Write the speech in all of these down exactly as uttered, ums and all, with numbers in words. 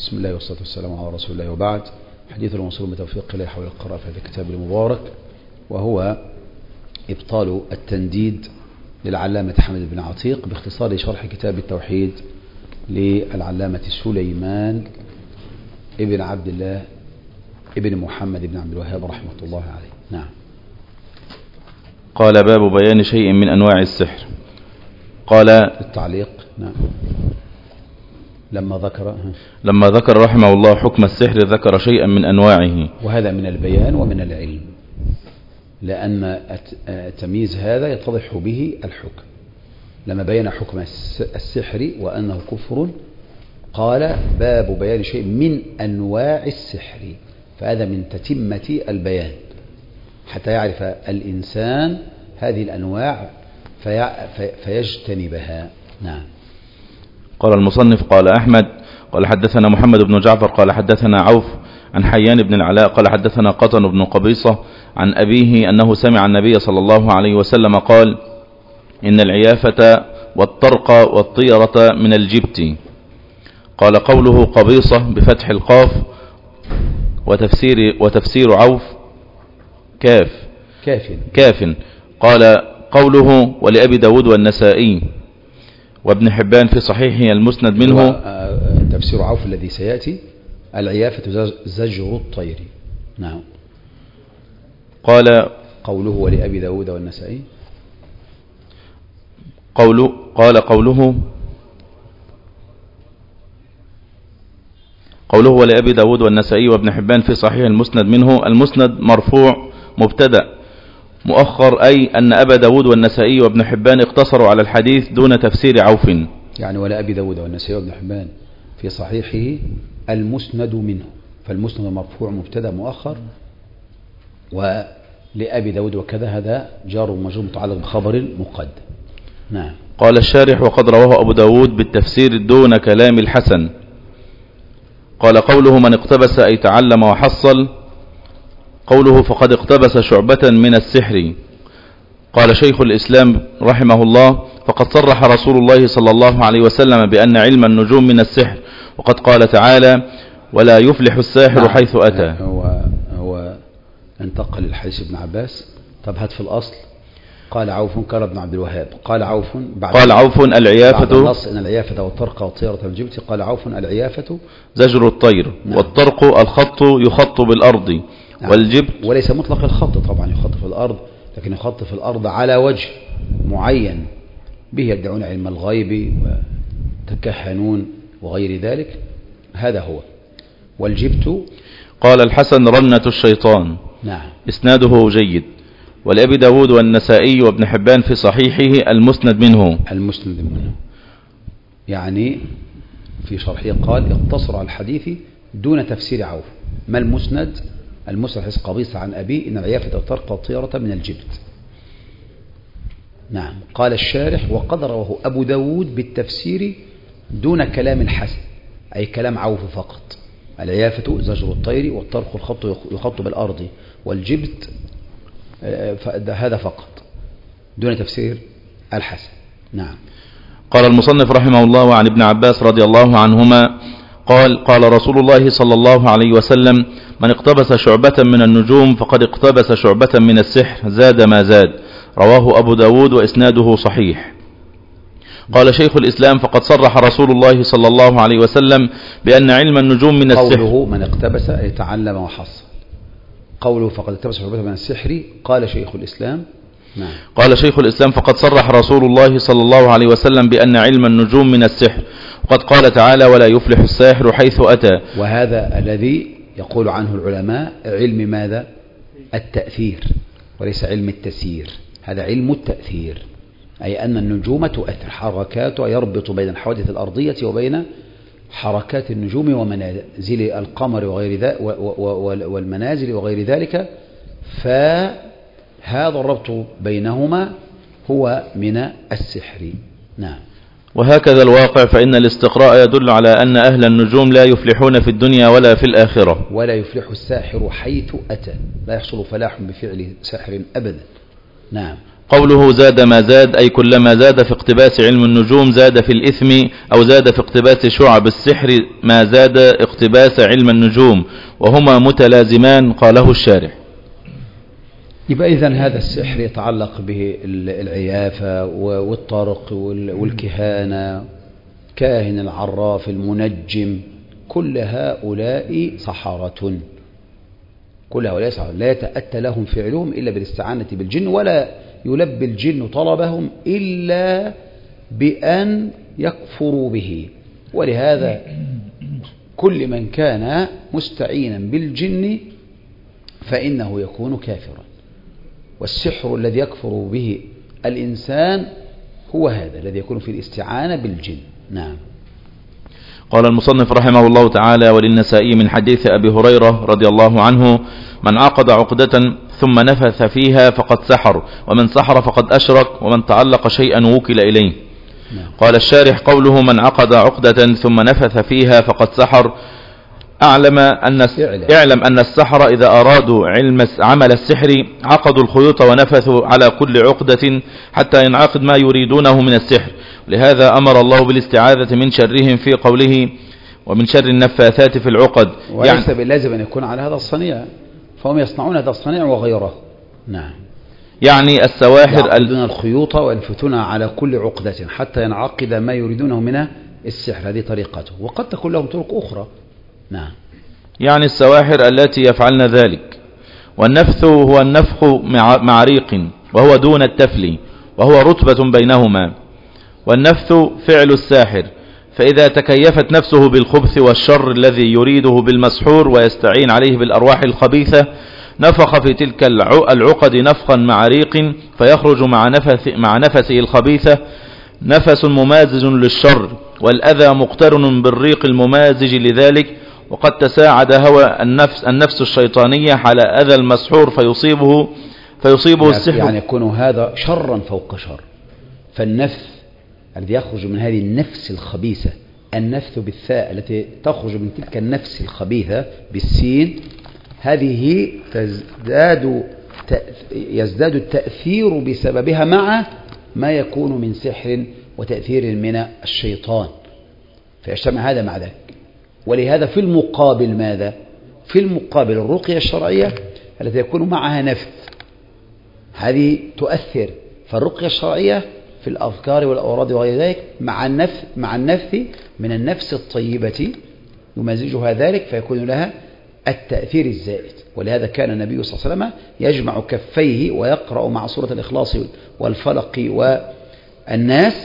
بسم الله والصلاة والسلام على رسول الله، وبعد. حديث الموصول بتوفيق الله حول القراءة في هذا الكتاب المبارك، وهو إبطال التنديد للعلامة حمد بن عتيق باختصار شرح كتاب التوحيد للعلامة سليمان ابن عبد الله ابن محمد بن عبد الوهاب رحمة الله عليه. نعم. قال: باب بيان شيء من أنواع السحر. قال التعليق. نعم. لما ذكر لما ذكر رحمه الله حكم السحر ذكر شيئا من أنواعه، وهذا من البيان ومن العلم، لأن تمييز هذا يتضح به الحكم. لما بين حكم السحر وأنه كفر قال: باب بيان شيء من أنواع السحر، فهذا من تتمة البيان حتى يعرف الإنسان هذه الأنواع في فيجتنبها. نعم. قال المصنف: قال أحمد قال حدثنا محمد بن جعفر قال حدثنا عوف عن حيان بن العلاء قال حدثنا قطن بن قبيصة عن أبيه أنه سمع النبي صلى الله عليه وسلم قال: إن العيافة والطرق والطيرة من الجبت. قال: قوله قبيصة بفتح القاف، وتفسير, وتفسير عوف كاف كاف كاف. قال: قوله ولأبي داود والنسائي وابن حبان في صحيحه المسند منه. تفسير عوف الذي سيأتي: العيافة زجر الطير. نعم. قال: قوله ولأبي داود والنسائي. قوله قال قوله قوله ولأبي داود والنسائي وابن حبان في صحيح المسند منه. المسند مرفوع مبتدأ مؤخر، أي أن أبا داود والنسائي وابن حبان اقتصروا على الحديث دون تفسير عوف. يعني ولا أبي داود والنسائي وابن حبان في صحيحه المسند منه، فالمسند مرفوع مبتدأ مؤخر، ولأبي داود وكذا هذا جار ومجرور متعلق بخبر مقدم. نعم. قال الشارح: وقد رواه أبو داود بالتفسير دون كلام الحسن. قال: قوله من اقتبس أي تعلم وحصل. قوله فقد اقتبس شعبة من السحر. قال شيخ الإسلام رحمه الله: فقد صرح رسول الله صلى الله عليه وسلم بأن علم النجوم من السحر، وقد قال تعالى: ولا يفلح الساحر نعم. حيث أتى. هو, هو انتقل الحديث ابن عباس. طب هات في الأصل. قال عوف قال ابن عبد الوهاب قال عوف بعد قال عوف العيافة بعد النص إن العيافة والطرق والطيرة الجبت. قال عوف العيافة زجر الطير. نعم. والطرق الخط يخط بالأرض. نعم. والجبت وليس مطلق الخط طبعا، يخط في الأرض، لكن يخط في الأرض على وجه معين به يدعون علم الغيب وتكهنون وغير ذلك، هذا هو. والجبت قال الحسن رنة الشيطان. نعم. إسناده جيد. ولأبي داود والنسائي وابن حبان في صحيحه المسند منه. المسند منه يعني في شرحه قال: اقتصر على الحديث دون تفسير عوف. ما المسند؟ المسند حديث قبيصة عن أبي إن العيافة والطرق والطيرة من الجبت. نعم. قال الشارح: وقد رواه أبو داود بالتفسير دون كلام الحسن، أي كلام عوف فقط. العيافة زجر الطير، والطرق الخط يخط بالأرض، والجبت هذا فقط دون تفسير الحسن. نعم. قال المصنف رحمه الله: وعن ابن عباس رضي الله عنهما قال: قال رسول الله صلى الله عليه وسلم: من اقتبس شعبة من النجوم فقد اقتبس شعبة من السحر، زاد ما زاد. رواه أبو داود وإسناده صحيح. قال شيخ الإسلام: فقد صرح رسول الله صلى الله عليه وسلم بأن علم النجوم من السحر. قوله من اقتبس يتعلم وحصل. قوله فقد اقتبس شعبة من السحر. قال شيخ الإسلام. نعم. قال شيخ الإسلام: فقد صرح رسول الله صلى الله عليه وسلم بأن علم النجوم من السحر، وقد قال تعالى: ولا يفلح الساحر حيث أتى. وهذا الذي يقول عنه العلماء علم ماذا؟ التأثير، وليس علم التسيير. هذا علم التأثير، أي أن النجوم تؤثر، حركاتها يربط بين الحوادث الأرضية وبين حركات النجوم ومنازل القمر وغير ذلك والمنازل وغير ذلك، فهذا الربط بينهما هو من السحر. نعم. وهكذا الواقع، فإن الاستقراء يدل على أن أهل النجوم لا يفلحون في الدنيا ولا في الآخرة. ولا يفلح الساحر حيث أتى، لا يحصل فلاح بفعل ساحر أبدا. نعم. قوله زاد ما زاد أي كلما زاد في اقتباس علم النجوم زاد في الإثم، أو زاد في اقتباس شعب السحر ما زاد اقتباس علم النجوم، وهما متلازمان قاله الشارح. يبقى إذن هذا السحر يتعلق به العيافة والطرق والكهانة، كاهن العراف المنجم، كل هؤلاء سحرة، كل هؤلاء سحرة لا يتأتى لهم فعلهم إلا بالاستعانة بالجن، ولا يلبي الجن طلبهم إلا بأن يكفروا به. ولهذا كل من كان مستعينا بالجن فإنه يكون كافرا، والسحر الذي يكفر به الإنسان هو هذا الذي يكون في الاستعانة بالجن. نعم. قال المصنف رحمه الله تعالى: وللنسائي من حديث أبي هريرة رضي الله عنه: من عقد عقدة ثم نفث فيها فقد سحر، ومن سحر فقد أشرك، ومن تعلق شيئا وكل إليه. نعم. قال الشارح: قوله من عقد عقدة ثم نفث فيها فقد سحر، أعلم أن اعلم أن السحرة إذا أرادوا علم عمل السحر عقدوا الخيوط ونفثوا على كل عقدة حتى ينعقد ما يريدونه من السحر. لهذا أمر الله بالاستعاذة من شرهم في قوله: ومن شر النفاثات في العقد. وليس يعني باللازم أن يكون على هذا الصنيع، فهم يصنعون هذا الصنيع وغيره. نعم. يعني السواحر يعقدون الخيوط وينفثون على كل عقدة حتى ينعقد ما يريدونه من السحر، هذه طريقته، وقد تكون لهم طرق أخرى. نعم. يعني السواحر التي يفعلن ذلك. والنفث هو النفخ مع ريق، وهو دون التفل، وهو رتبة بينهما. والنفث فعل الساحر، فإذا تكيفت نفسه بالخبث والشر الذي يريده بالمسحور ويستعين عليه بالأرواح الخبيثة نفخ في تلك العقد نفخا مع ريق، فيخرج مع, نفث مع نفسه الخبيثة نفس ممازج للشر، والأذى مقترن بالريق الممازج لذلك. وقد تساعد هوى النفس, النفس الشيطانية على أذى المسحور فيصيبه, فيصيبه يعني السحر. يعني يكون هذا شرا فوق شر. فالنفث الذي يخرج من هذه النفس الخبيثة، النفث بالثاء التي تخرج من تلك النفس الخبيثة بالسين، هذه تزداد يزداد التأثير بسببها مع ما يكون من سحر وتأثير من الشيطان، فيجتمع هذا مع ذاك. ولهذا في المقابل ماذا؟ في المقابل الرقية الشرعية التي يكون معها نفث، هذه تؤثر. فالرقية الشرعية في الأذكار والأوراد وغير ذلك مع النفث مع النفث من النفس الطيبة يمازجها ذلك فيكون لها التأثير الزائد. ولهذا كان النبي صلى الله عليه وسلم يجمع كفيه ويقرأ مع سورة الإخلاص والفلق والناس،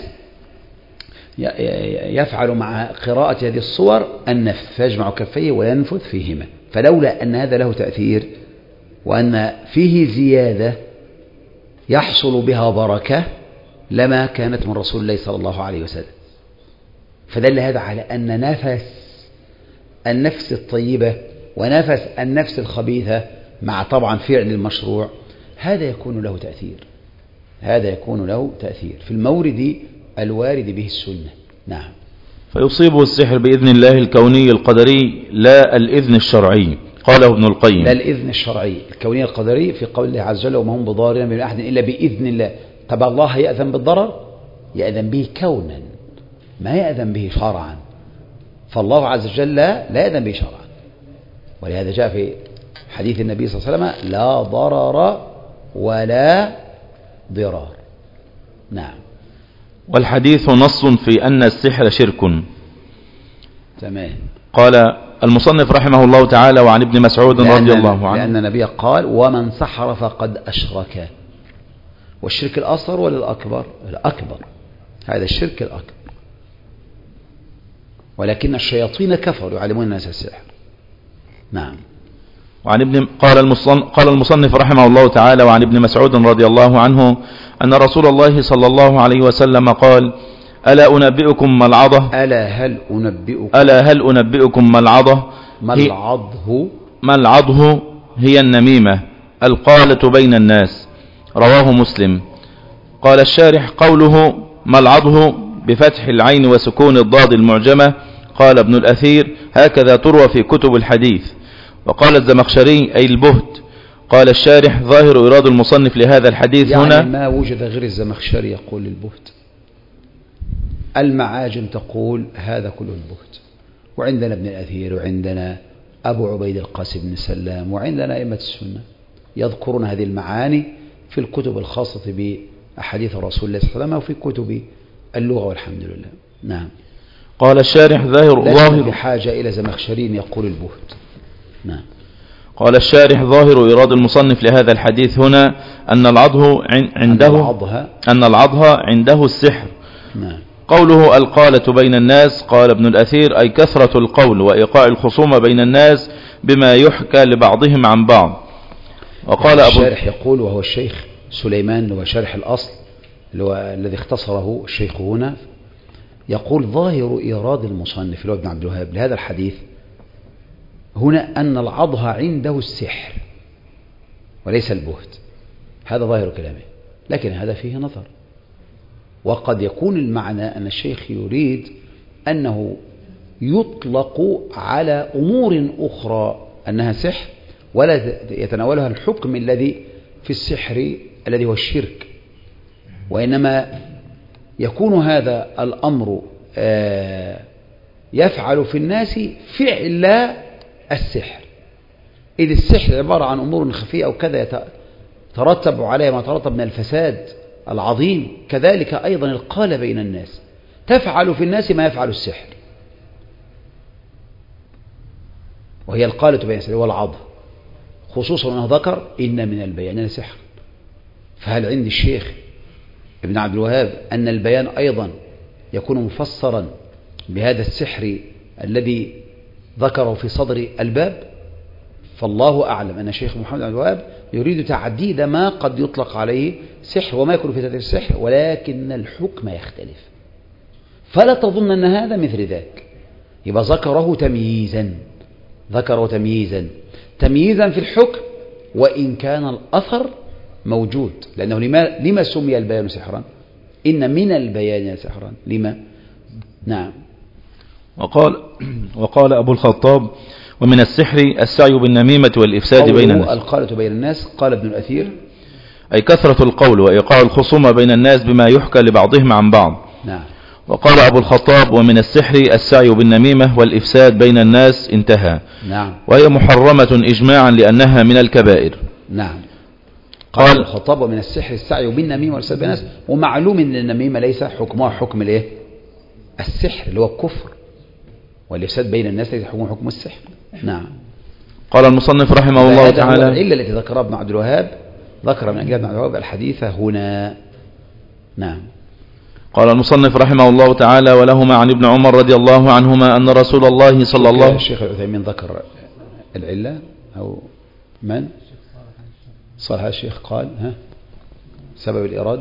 يفعل مع قراءة هذه الصور النفث، فيجمع كفيه وينفث فيهما. فلولا أن هذا له تأثير وأن فيه زيادة يحصل بها بركة لما كانت من رسول الله صلى الله عليه وسلم. فدل هذا على أن نفس النفس الطيبة ونفس النفس الخبيثة مع طبعا فعل المشروع هذا يكون له تأثير، هذا يكون له تأثير في المورد الوارد به السنة. نعم. فيصيبه السحر بإذن الله الكوني القدري لا الإذن الشرعي. قاله ابن القيم: لا الإذن الشرعي، الكوني القدري في قول الله عز وجل: وما هم بضارين من أحد إلا بإذن الله. طب الله يأذن بالضرر؟ يأذن به كونا، ما يأذن به شرعا. فالله عز وجل لا يأذن به شرعا. ولهذا جاء في حديث النبي صلى الله عليه وسلم: لا ضرر ولا ضرار. نعم. والحديث نص في أن السحر شرك. تمام. قال المصنف رحمه الله تعالى: وعن ابن مسعود رضي الله عنه لأن النبي قال: ومن سحر فقد أشرك. والشرك الأصغر ولا الأكبر؟ الأكبر، هذا الشرك الأكبر. ولكن الشياطين كفروا يعلمون الناس السحر. نعم. وعن ابن قال المصنف, قال المصنف رحمه الله تعالى: وعن ابن مسعود رضي الله عنه أن رسول الله صلى الله عليه وسلم قال: ألا أنبئكم ما العضة؟ ألا هل أنبئكم ألا هل أنبئكم ما العضة؟ ما العضه؟ ما العضه هي النميمة القالة بين الناس. رواه مسلم. قال الشارح: قوله ما العضه بفتح العين وسكون الضاد المعجمة. قال ابن الأثير: هكذا تروى في كتب الحديث. وقال الزمخشري: أي البهت. قال الشارح ظاهر إيراد المصنف لهذا الحديث يعني هنا ما وجد غير الزمخشري يقول البهت، المعاجم تقول هذا كله البهت، وعندنا ابن الأثير وعندنا أبو عبيد القاسم بن سلام وعندنا أئمة السنة يذكرون هذه المعاني في الكتب الخاصة بأحاديث رسول الله صلى الله عليه وسلم وفي كتب اللغة والحمد لله. نعم. قال الشارح ظاهر ظاهر بحاجة إلى زمخشري يقول البهت. نعم. قال الشارح ظاهر إيراد المصنف لهذا الحديث هنا أن العضه عنده أن العضه, أن العضه عنده السحر. نعم. قوله القالة بين الناس، قال ابن الأثير أي كثرة القول وإيقاع الخصومة بين الناس بما يحكى لبعضهم عن بعض. وقال أبو الشارح يقول وهو الشيخ سليمان وشارح الأصل الذي اختصره الشيخ هنا، يقول ظاهر إيراد المصنف اللي هو ابن عبد الوهاب لهذا الحديث هنا أن العضه عنده السحر وليس البهت، هذا ظاهر كلامه، لكن هذا فيه نظر، وقد يكون المعنى أن الشيخ يريد أنه يطلق على أمور أخرى أنها سحر ولا يتناولها الحكم الذي في السحر الذي هو الشرك، وإنما يكون هذا الأمر يفعل في الناس فعل السحر، إذ السحر عبارة عن أمور خفية أو كذا يترتب عليها ما ترتب من الفساد العظيم، كذلك أيضا القالة بين الناس تفعل في الناس ما يفعل السحر، وهي القالة بين الناس والعض، خصوصا أنه ذكر إن من البيان سحر. فهل عند الشيخ ابن عبد الوهاب أن البيان أيضا يكون مفسرا بهذا السحر الذي ذكره في صدر الباب؟ فالله أعلم أن الشيخ محمد عبد الوهاب يريد تعديد ما قد يطلق عليه سحر وما يكون في تأثير السحر، ولكن الحكم يختلف، فلا تظن أن هذا مثل ذاك. يبقى ذكره تمييزا، ذكره تمييزا تمييزا في الحكم، وإن كان الأثر موجود، لأنه لما, لما سمي البيان سحرا؟ إن من البيان سحرا، لما؟ نعم. وقال, وقال أبو الخطاب ومن السحر السعي بالنميمة والإفساد بين الناس. القالة بين الناس، قال ابن الأثير أي كثرة القول وإيقاع الخصومة بين الناس بما يحكى لبعضهم عن بعض. نعم. وقال أبو الخطاب ومن السحر السعي بالنميمة والإفساد بين الناس، انتهى. نعم. وهي محرمة إجماعا لأنها من الكبائر. نعم. قال أبو الخطاب ومن السحر السعي بالنميمة والإفساد بين الناس، ومعلوم أن النميمة ليس حكمها حكم الايه؟ السحر اللي هو الكفر، والإفساد بين الناس ليس حكمه حكم السحر. نعم. قال المصنف رحمه الله تعالى العلة التي ذكرها ابن عبد الوهاب، ذكر من أجل ابن عبد الوهاب الحديث هنا. نعم. قال المصنف رحمه الله تعالى ولهما عن ابن عمر رضي الله عنهما أن رسول الله صلى الله عليه وسلم. الشيخ العثيمين ذكر العلة أو من؟ صالح الشيخ قال ها سبب الإيراد.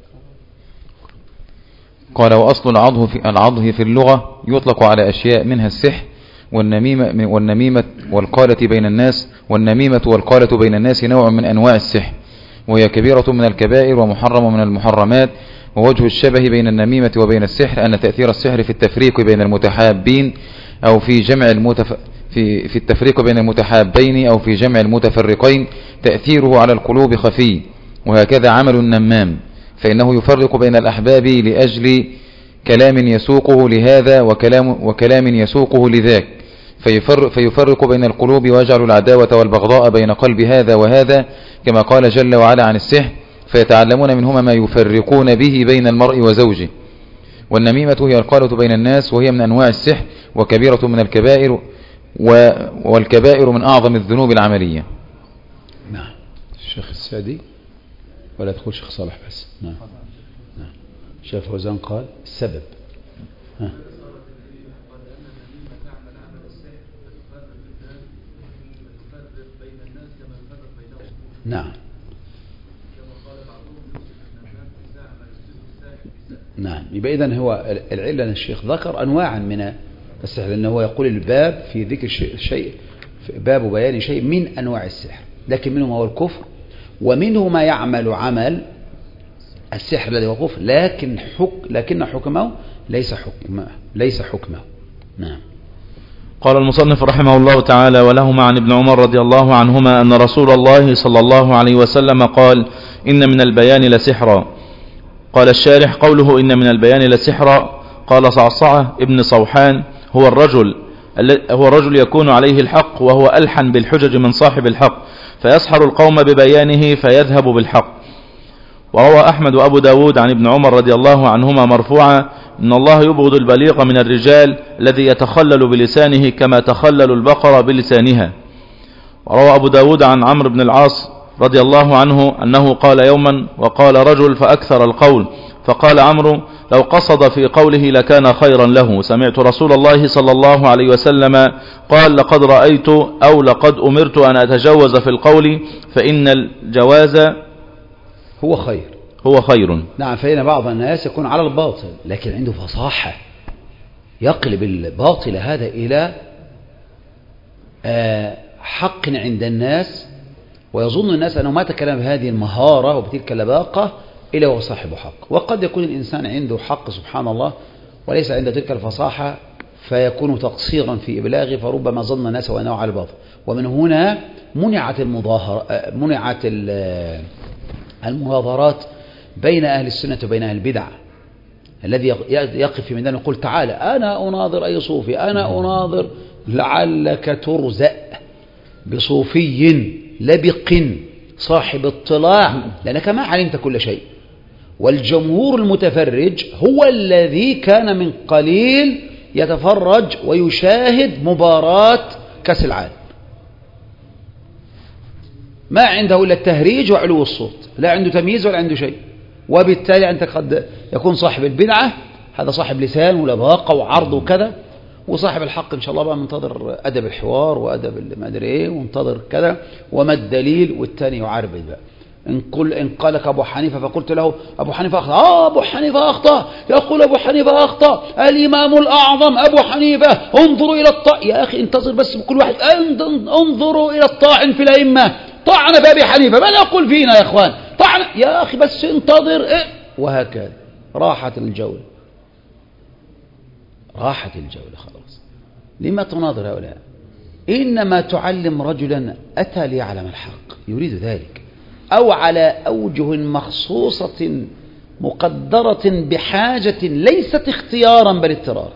قال وأصل العضه في العضه في اللغة يطلق على أشياء منها السحر والنميمة والنميمة والقالة بين الناس، والنميمة والقالة بين الناس نوع من أنواع السحر، وهي كبيرة من الكبائر ومحرم من المحرمات. ووجه الشبه بين النميمة وبين السحر أن تأثير السحر في التفريق بين المتحابين أو في جمع المتف... في في التفريق بين المتحابين أو في جمع المتفرقين تأثيره على القلوب خفي، وهكذا عمل النمام، فإنه يفرق بين الأحباب لأجل كلام يسوقه لهذا وكلام, وكلام يسوقه لذاك، فيفرق, فيفرق بين القلوب ويجعل العداوة والبغضاء بين قلب هذا وهذا، كما قال جل وعلا عن السحر فيتعلمون منهما ما يفرقون به بين المرء وزوجه. والنميمة هي القالة بين الناس، وهي من أنواع السحر وكبيرة من الكبائر، والكبائر من أعظم الذنوب العملية. نعم. الشيخ السادي ولا تقول شيخ صالح بس. نعم. نعم. شيخ فوزان قال السبب. ها. نعم. نعم. يبقى إذن هو العلة أن الشيخ ذكر أنواعا من السحر، لأنه هو يقول الباب في ذكر شيء، باب بيان شيء من أنواع السحر، لكن منه ما هو الكفر، ومنه ما يعمل عمل السحر الذي هو كفر، لكن حك لكن حكمه ليس حكمه ليس حكمه. نعم. قال المصنف رحمه الله تعالى: ولهما عن ابن عمر رضي الله عنهما أن رسول الله صلى الله عليه وسلم قال: إن من البيان لسحرا. قال الشارح: قوله إن من البيان لسحرا، قال صعصعة ابن صوحان: هو الرجل هو الرجل يكون عليه الحق وهو ألحن بالحجج من صاحب الحق، فيسحر القوم ببيانه فيذهب بالحق. وروى أحمد وأبو داود عن ابن عمر رضي الله عنهما مرفوعا: إن الله يبغض البليغ من الرجال الذي يتخلل بلسانه كما تخلل البقرة بلسانها. وروى أبو داود عن عمرو بن العاص رضي الله عنه أنه قال يوما: وقال رجل فأكثر القول، فقال عمرو: لو قصد في قوله لكان خيرا له. سمعت رسول الله صلى الله عليه وسلم قال: لقد رأيت أو لقد أمرت أن أتجوز في القول فإن الجواز هو خير هو خير. نعم. فإن بعض الناس يكون على الباطل لكن عنده فصاحة يقلب الباطل هذا إلى حق عند الناس، ويظن الناس أنه ما تكلم بهذه المهارة وبتلك اللباقة إلا هو صاحب حق. وقد يكون الإنسان عنده حق سبحان الله وليس عنده تلك الفصاحة فيكون تقصيرا في إبلاغه، فربما ظن الناس وأنه على الباطل. ومن هنا منعت المظاهرة منعت المناظرات بين أهل السنة وبين أهل البدع. الذي يقف في ميدان يقول: تعالى أنا أناظر أي صوفي، أنا أناظر، لعلك ترزأ بصوفي لبق صاحب اطلاع لأنك ما علمت كل شيء. والجمهور المتفرج هو الذي كان من قليل يتفرج ويشاهد مباراة كأس العالم، ما عنده إلا التهريج وعلو الصوت، لا عنده تمييز ولا عنده شيء. وبالتالي أنت قد يكون صاحب البدعة هذا صاحب لسان ولباقة وعرض وكذا، وصاحب الحق إن شاء الله بقى منتظر أدب الحوار وأدب ما أدري إيه ومنتظر كذا وما الدليل، والتاني يعربد بقى. إن قل إن قالك أبو حنيفة فقلت له أبو حنيفة أخطأ، آه أبو حنيفة أخطأ، يقول أبو حنيفة أخطأ، الإمام الأعظم أبو حنيفة، انظروا إلى الطاعن. يا أخي انتظر بس بكل واحد، انظروا إلى الطاعن في الأئمة، طعن بأبي حنيفة، ماذا يقول فينا يا إخوان؟ طعن يا أخي بس انتظر إيه؟ وهكذا راحت الجولة، راحت الجولة خلاص. لما تناظر هؤلاء؟ إنما تعلم رجلا أتى ليعلم الحق يريد ذلك، أو على أوجه مخصوصة مقدرة بحاجة ليست اختيارا بل اضطرارا.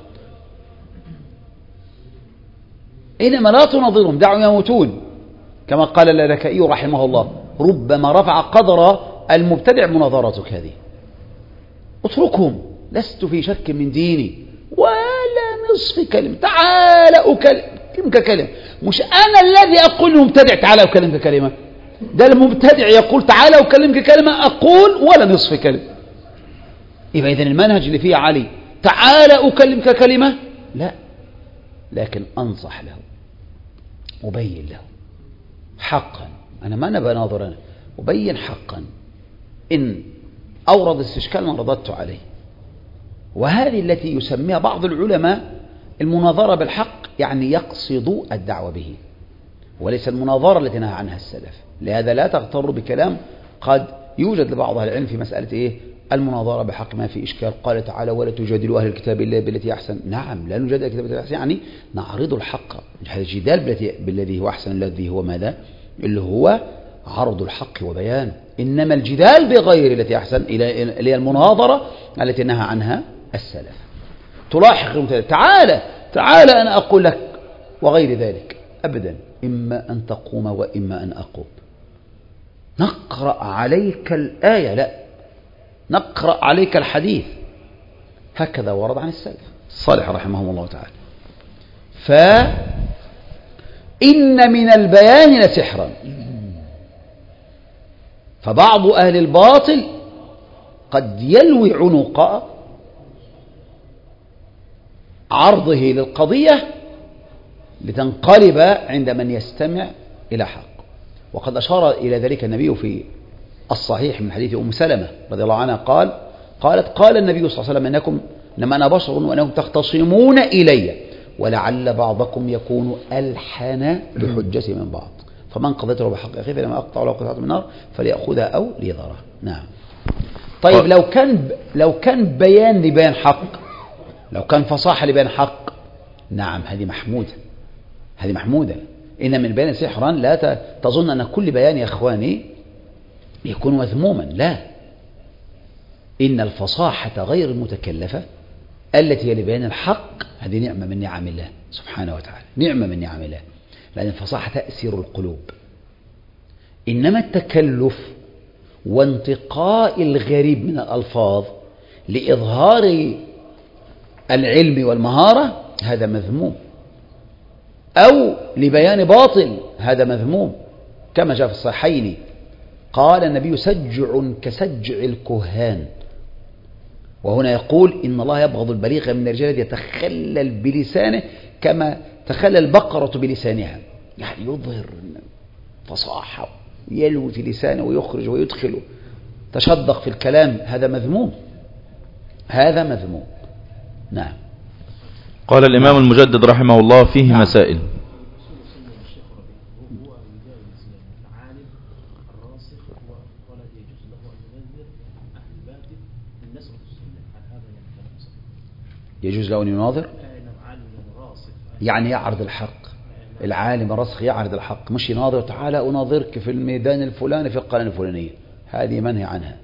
إنما لا تناظرهم، دعوا يموتون، كما قال اللالكائي رحمه الله: ربما رفع قدر المبتدع مناظرتك هذه. اتركهم، لست في شك من ديني ولا نصف كلمة، تعال أكلمك كلمة، مش أنا الذي أقول للمبتدع تعال أكلمك كلمة، ده المبتدع يقول تعال أكلمك كلمة أقول ولا نصف كلمة. يبقى إذن المنهج اللي فيه علي تعال أكلمك كلمة لا، لكن أنصح له أبين له حقا، أنا ما نبى ناظر، أنا أبين حقا، إن أورد استشكال ما رددت عليه. وهذه التي يسميها بعض العلماء المناظرة بالحق، يعني يقصد الدعوة به وليس المناظرة التي نهى عنها السلف. لهذا لا تغتر بكلام قد يوجد لبعض أهل العلم في مسألة إيه المناظرة بحق ما في إشكال. قال تعالى: ولا تجادلوا أهل الكتاب إلا بالتي أحسن. نعم، لا نجادل الكتاب بالتي أحسن، يعني نعرض الحق. هذا الجدال بالذي هو أحسن، الذي هو ماذا؟ اللي هو عرض الحق وبيانه. إنما الجدال بغير التي أحسن إلى المناظرة التي نهى عنها السلف. تلاحق تعالى تعالى أنا أقول لك وغير ذلك أبدا، إما أن تقوم وإما أن أقوم. نقرأ عليك الآية، لا نقرأ عليك الحديث، هكذا ورد عن السلف الصالح رحمهم الله تعالى. فإن من البيان لسحرا. فبعض أهل الباطل قد يلوي عنق عرضه للقضية لتنقلب عند من يستمع إلى حق. وقد أشار إلى ذلك النبي في الصحيح من حديث أم سلمة رضي الله عنها قال قالت: قال النبي صلى الله عليه وسلم: إنكم إنما أنا بشر وأنكم تختصمون إلي ولعل بعضكم يكون ألحن بحجة من بعض، فمن قضيت له بحق أخيه فلما أقطع له قطعة من النار فليأخذها أو ليذرها. نعم. طيب لو كان لو كان بيان لبيان حق، لو كان فصاحة لبيان حق، نعم هذه محمودة، هذه محمودة. إن من بيان سحرا لا تظن أن كل بيان يا إخواني يكون مذموما، لا، إن الفصاحة غير المتكلفة التي هي لبيان الحق هذه نعمة من نعم الله سبحانه وتعالى، نعمة من نعم الله، لأن الفصاحة تأثير القلوب. إنما التكلف وانتقاء الغريب من الألفاظ لإظهار العلم والمهارة هذا مذموم، أو لبيان باطل هذا مذموم، كما جاء في الصحيحين قال النبي سجع كسجع الكهان، وهنا يقول إن الله يبغض البليغ من الرجال الذي يتخلل بلسانه كما تخلل البقرة بلسانها، يعني يظهر فصاحة يلوي في لسانه ويخرج ويدخل، تشدق في الكلام، هذا مذموم، هذا مذموم. نعم. قال الإمام المجدد رحمه الله فيه نعم. مسائل. يجوز له أن يناظر، يعني يعرض الحق، العالم الراسخ يعرض الحق، مش يناظر تعالى أناظرك في الميدان الفلاني في القناة الفلانية، هذه منهي عنها،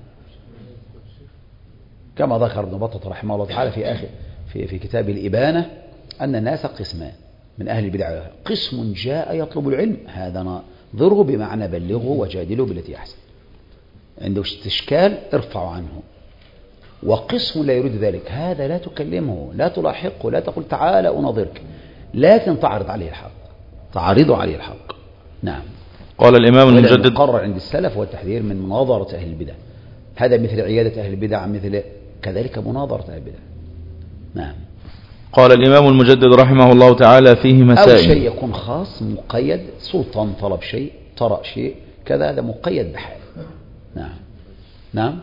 كما ذكر ابن بطة رحمه الله تعالى في آخر في في كتاب الإبانة أن الناس قسمان من أهل البدع، قسم جاء يطلب العلم هذا ناظره بمعنى بلغه وجادله بالتي أحسن، عنده استشكال ارفع عنه، وقسم لا يريد ذلك، هذا لا تكلمه، لا تلاحقه، لا تقول تعالى أناظرك، لكن تعرض عليه الحق، تعرض عليه الحق. نعم. قال الإمام المجدد المقرر عند السلف والتحذير من مناظرة أهل البدع، هذا مثل عيادة أهل البدع، مثل كذلك مناظرة أهل البدع. نعم. قال الإمام المجدد رحمه الله تعالى فيه مسائل. أو شيء يكون خاص مقيد، سلطان طلب شيء، طرأ شيء كذا، هذا مقيد بحال. نعم. نعم.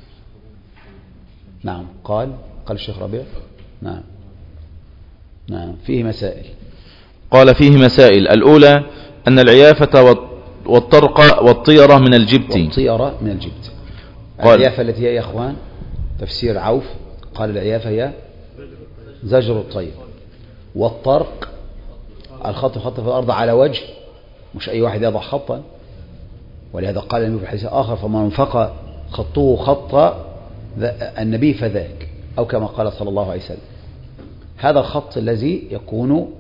نعم. قال قال الشيخ ربيع. نعم. نعم. فيه مسائل. قال فيه مسائل. الأولى أن العيافة والطرق والطيرة من الجبت. والطيرة من الجبت. العيافة التي هي يا إخوان تفسير عوف قال العيافة هي زجر الطير، والطرق الخط خط في الأرض على وجه، مش أي واحد يضع خطا، ولهذا قال النبي في الحديث الآخر فمن انفق خطه خط النبي فذاك، أو كما قال صلى الله عليه وسلم. هذا الخط الذي يكون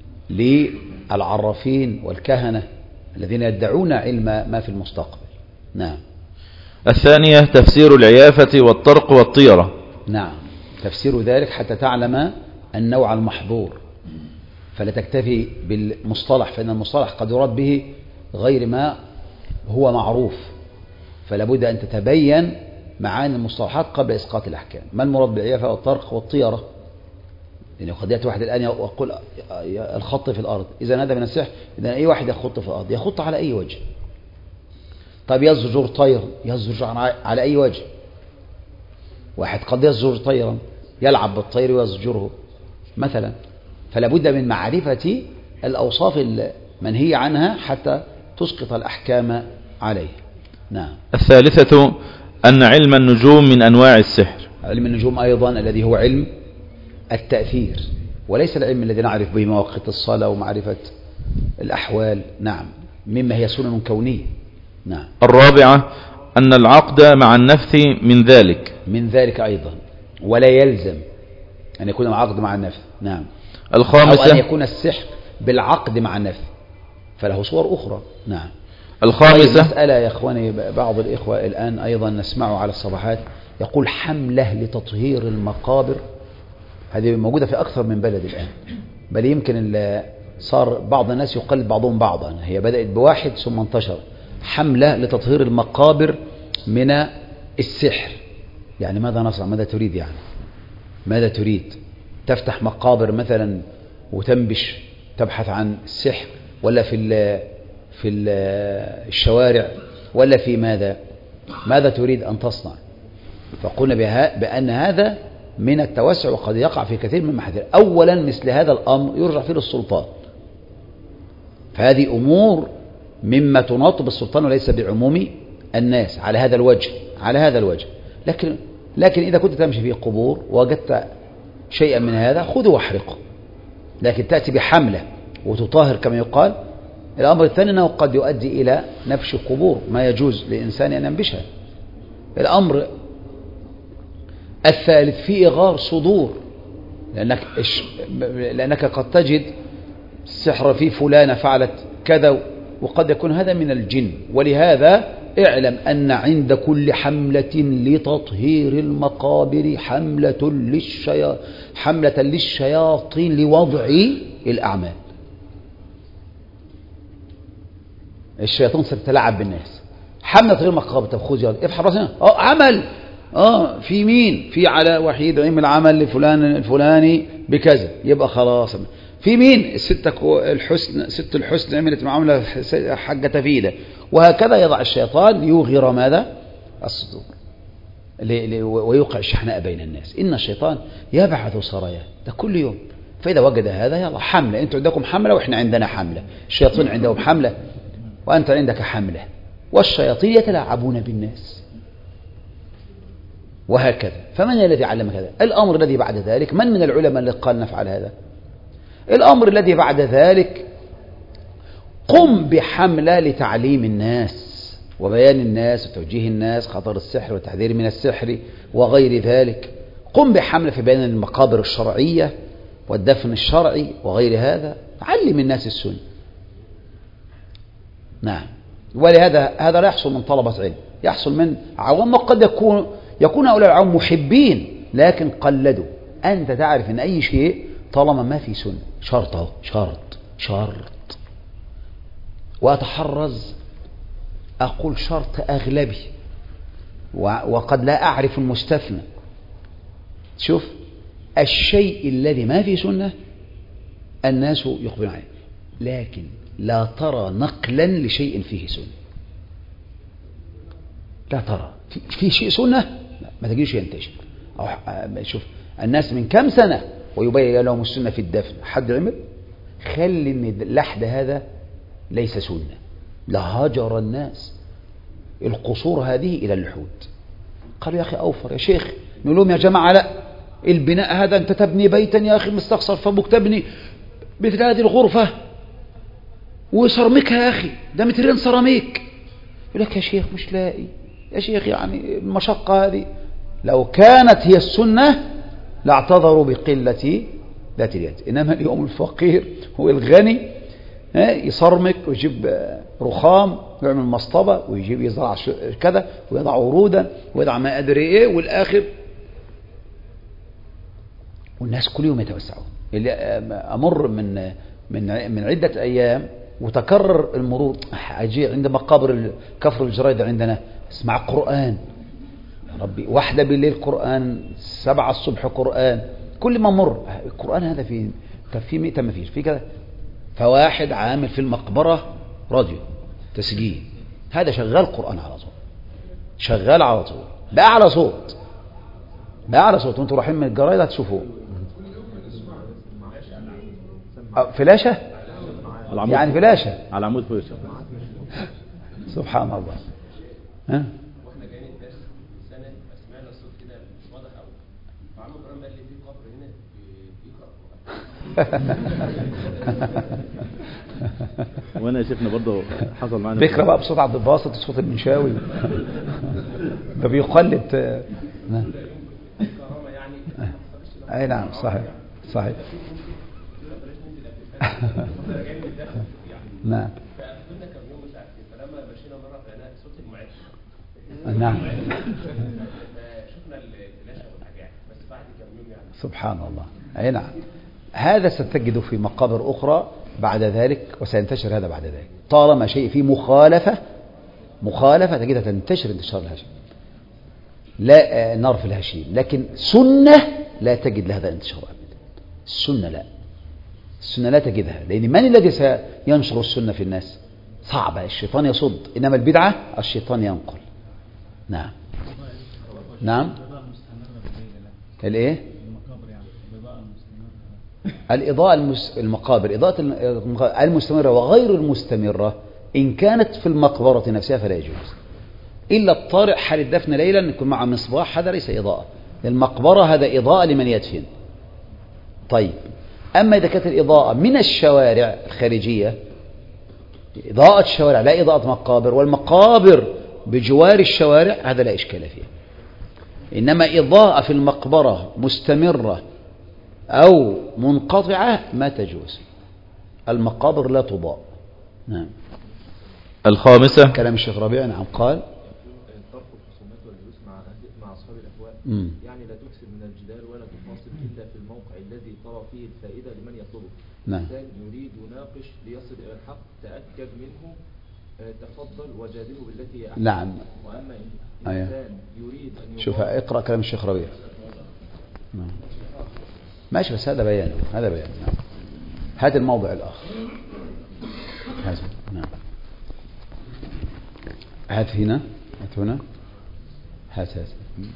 للعرافين والكهنة الذين يدعون علم ما في المستقبل. نعم. الثانية تفسير العيافة والطرق والطيرة. نعم، تفسير ذلك حتى تعلم النوع المحظور، فلا تكتفي بالمصطلح، فإن المصطلح قد يراد به غير ما هو معروف، فلا بد أن تتبين معاني المصطلحات قبل إسقاط الأحكام. ما المراد بالعيافة والطرق والطيرة؟ يعني قد يأتي واحد الآن يقول الخط في الأرض، إذا هذا من السحر، إذا أي واحد يخط في الأرض يخط على أي وجه. طيب يزجر طير، يزجر على أي وجه؟ واحد قد يزجر طيرا يلعب بالطير ويزجره مثلا، فلا بد من معرفة الأوصاف المنهية عنها حتى تسقط الأحكام عليه. نعم. الثالثة أن علم النجوم من أنواع السحر. علم النجوم أيضا الذي هو علم التأثير، وليس العلم الذي نعرف به مواقيت الصلاة ومعرفة الأحوال. نعم، مما هي سنن كونية. نعم. الرابعة أن العقد مع النفث من ذلك. من ذلك أيضا، ولا يلزم أن يكون العقد مع النفث. نعم. الخامسة أو أن يكون السحر بالعقد مع النفث، فله صور أخرى. نعم. الخامسة مسألة يا إخواني، بعض الإخوة الآن أيضا نسمعه على الصفحات يقول حملة لتطهير المقابر، هذه موجودة في أكثر من بلد الآن، بل يمكن صار بعض الناس يقلد بعضهم بعضا، هي بدأت بواحد ثم انتشر. حملة لتطهير المقابر من السحر، يعني ماذا نصنع؟ ماذا تريد؟ يعني ماذا تريد؟ تفتح مقابر مثلا وتنبش تبحث عن السحر، ولا في ال في ال الشوارع، ولا في ماذا؟ ماذا تريد أن تصنع؟ فقلنا بأن هذا من التوسع، وقد يقع في كثير من المحاذير. أولا مثل هذا الأمر يرجع فيه للسلطان، فهذه أمور مما تناط بالسلطان وليس بعموم الناس على هذا الوجه، على هذا الوجه. لكن لكن إذا كنت تمشي في قبور ووجدت شيئا من هذا خذه واحرقه، لكن تأتي بحملة وتطهر كما يقال. الأمر الثاني أنه قد يؤدي إلى نبش القبور، ما يجوز لإنسان أن ينبشها. الأمر الثالث في إغار صدور، لأنك, لأنك قد تجد السحر في فلانة فعلت كذا، وقد يكون هذا من الجن. ولهذا اعلم أن عند كل حملة لتطهير المقابر حملة, للشيا... حملة للشياطين لوضع الأعمال. الشياطين ستتلاعب بالناس. حملة غير مقابر، طب خذ يلا افحر راسنا، اه عمل اه في مين؟ في على وحيد عمل عمل لفلان الفلاني بكذا، يبقى خلاص. في مين؟ ست الحسن ست الحسن عملت معاملة حاجة تفيدة، وهكذا يضع الشيطان ليغير ماذا؟ الصدور ويوقع الشحناء بين الناس. إن الشيطان يبعث سرايا ده كل يوم، فإذا وجد هذا يلا حملة، أنتم عندكم حملة وإحنا عندنا حملة، الشياطين عندهم حملة وأنت عندك حملة، والشياطين يتلاعبون بالناس وهكذا. فمن الذي علمك هذا؟ الأمر الذي بعد ذلك، من من العلماء اللي قال نفعل هذا؟ الأمر الذي بعد ذلك، قم بحملة لتعليم الناس وبيان الناس وتوجيه الناس خطر السحر والتحذير من السحر وغير ذلك. قم بحملة في بيان المقابر الشرعية والدفن الشرعي وغير هذا، علم الناس السنة. نعم. ولهذا هذا لا يحصل من طلبة علم، يحصل من عوام، وقد يكون يكون هؤلاء العوام محبين لكن قلدوا. أنت تعرف أن أي شيء طالما ما في سنة شرط، اهو شرط شرط. وأتحرز أقول شرط أغلبي، وقد لا أعرف المستثنى. شوف، الشيء الذي ما في سنة الناس يقبلون عليه، لكن لا ترى نقلا لشيء فيه سنة. لا ترى في شيء سنة ما تجيش ينتشر. أو شوف الناس من كم سنة ويبين لهم السنة في الدفن، حد عمل؟ خلي ان اللحد هذا ليس سنة، لهجر الناس القصور هذه إلى اللحود. قالوا يا أخي أوفر يا شيخ. نقول لهم يا جماعة لا، البناء هذا أنت تبني بيتا يا أخي مستخسر، فابوك تبني مثل هذه الغرفة وسرميكها يا أخي، ده مترين سيراميك. يقول لك يا شيخ مش لاقي يا شيخ، يعني المشقة هذه. لو كانت هي السنة لاعتذروا بقلة ذات اليد، إنما اليوم الفقير هو الغني يصرمك ويجيب رخام ويعمل مصطبة ويجيب يزرع كذا ويضع ورودا ويضع ما أدري إيه، والآخر والناس كل يوم يتوسعون. اللي أمر من من من عدة أيام وتكرر المرور، أجي عند مقابر كفر الجريد عندنا اسمع قرآن، ربي واحدة بالليل قرآن، سبعة الصبح قرآن، كل ما مر القرآن هذا في في مئة ما فيش في كذا. فواحد عامل في المقبرة راديو تسجيل، هذا شغال قرآن على طول، شغال على طول بأعلى صوت بأعلى صوت، وانتوا رايحين من الجرايد هتشوفوه. فلاشة يعني فلاشة على عمود فلاشة. سبحان الله. ها واحنا جايين الدرس سنة سمعنا الصوت كده مش واضح قوي، فعم ابراهيم قال لي في قبر هنا بيقرأ قرآن. وانا شفنا برضه حصل معنا بيقرأ بقى بصوت عبد الباسط وصوت المنشاوي ده بيقلد. نعم اي نعم صحيح صحيح. نعم فقلنا كم يوم مش عارفين، فلما مشينا مرة لقينا صوت المعد. نعم شفنا الفلاشة والحاجات، بس بعد كم يوم يعني. سبحان الله. اي نعم. هذا ستجده في مقابر أخرى بعد ذلك، وسينتشر هذا بعد ذلك. طالما شيء فيه مخالفة مخالفة تجدها تنتشر انتشار الهشيم، لا نار في الهشيم. لكن سنة لا تجد لهذا انتشار أبدا. السنة لا، السنة لا تجدها، لأن من الذي سينشر السنة في الناس؟ صعبة، الشيطان يصد، إنما البدعة الشيطان ينقل. نعم نعم. الايه؟ الإضاءة المس... المقابر، إضاءة المستمرة وغير المستمرة إن كانت في المقبرة نفسها فلا يجوز، إلا الطارئ حال الدفن ليلا يكون مع مصباح، هذا ليس إضاءة. المقبرة هذا إضاءة لمن يدفن. طيب أما إذا كانت الإضاءة من الشوارع الخارجية، إضاءة الشوارع لا إضاءة مقابر، والمقابر بجوار الشوارع، هذا لا إشكال فيه. إنما إضاءة في المقبرة مستمرة أو منقطعة ما تجوز، المقابر لا تضاء. نعم. الخامسة كلام الشيخ ربيع. نعم. قال ترك الخصومات والجلوس مع أهل- مع أصحاب الأهواء، مم. يعني لا تكثر من الجدال ولا تفاصل إلا في الموقع الذي ترى فيه الفائدة لمن يطلبه. نعم. إنسان يريد يناقش ليصل إلى الحق، تأكد منه، آه، تفضل وجادله بالتي هي أحسن. نعم. وأما إن أيوه. إنسان يريد أن شوف يقاوم- اقرأ كلام الشيخ ربيع. نعم. ماشي، بس هذا بيان، هذا بيان. نعم. هذا الموضع الآخر. هذا. نعم. هات هنا، هات هنا، هات هات.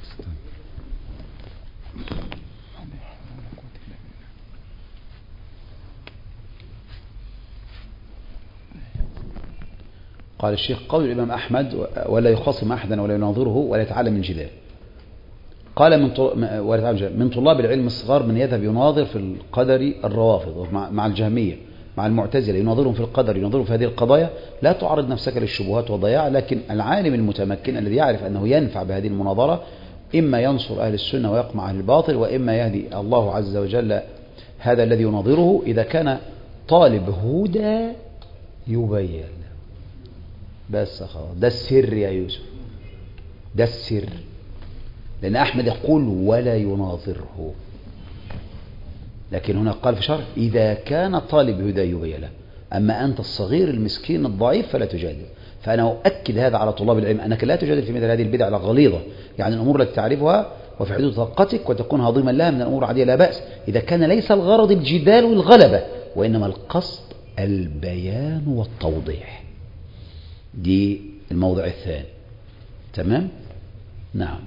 قال الشيخ: قول الإمام أحمد: ولا يخاصم أحدا ولا يناظره ولا يتعلم من جدال. قال من طل... ولا يتعلم من جدال. من طلاب العلم الصغار من يذهب يناظر في القدر الروافض مع... مع الجهمية مع المعتزلة، يناظرهم في القدر، يناظرهم في هذه القضايا. لا تعرض نفسك للشبهات والضياع، لكن العالم المتمكن الذي يعرف أنه ينفع بهذه المناظرة إما ينصر أهل السنة ويقمع أهل الباطل، وإما يهدي الله عز وجل هذا الذي يناظره. إذا كان طالب هدى يبين. بس خلاص، ده السر يا يوسف، ده السر. لأن أحمد يقول ولا يناظره، لكن هنا قال في شرح إذا كان طالب هدى يبين له. أما أنت الصغير المسكين الضعيف فلا تجادل. فأنا أؤكد هذا على طلاب العلم، أنك لا تجادل في مثل هذه البدع الغليظة، يعني الأمور التي تعرفها وفي حدود طاقتك وتكون هضيما لها من الأمور العادية لا بأس، إذا كان ليس الغرض الجدال والغلبة، وإنما القصد البيان والتوضيح. دي الموضع الثاني. تمام؟ نعم.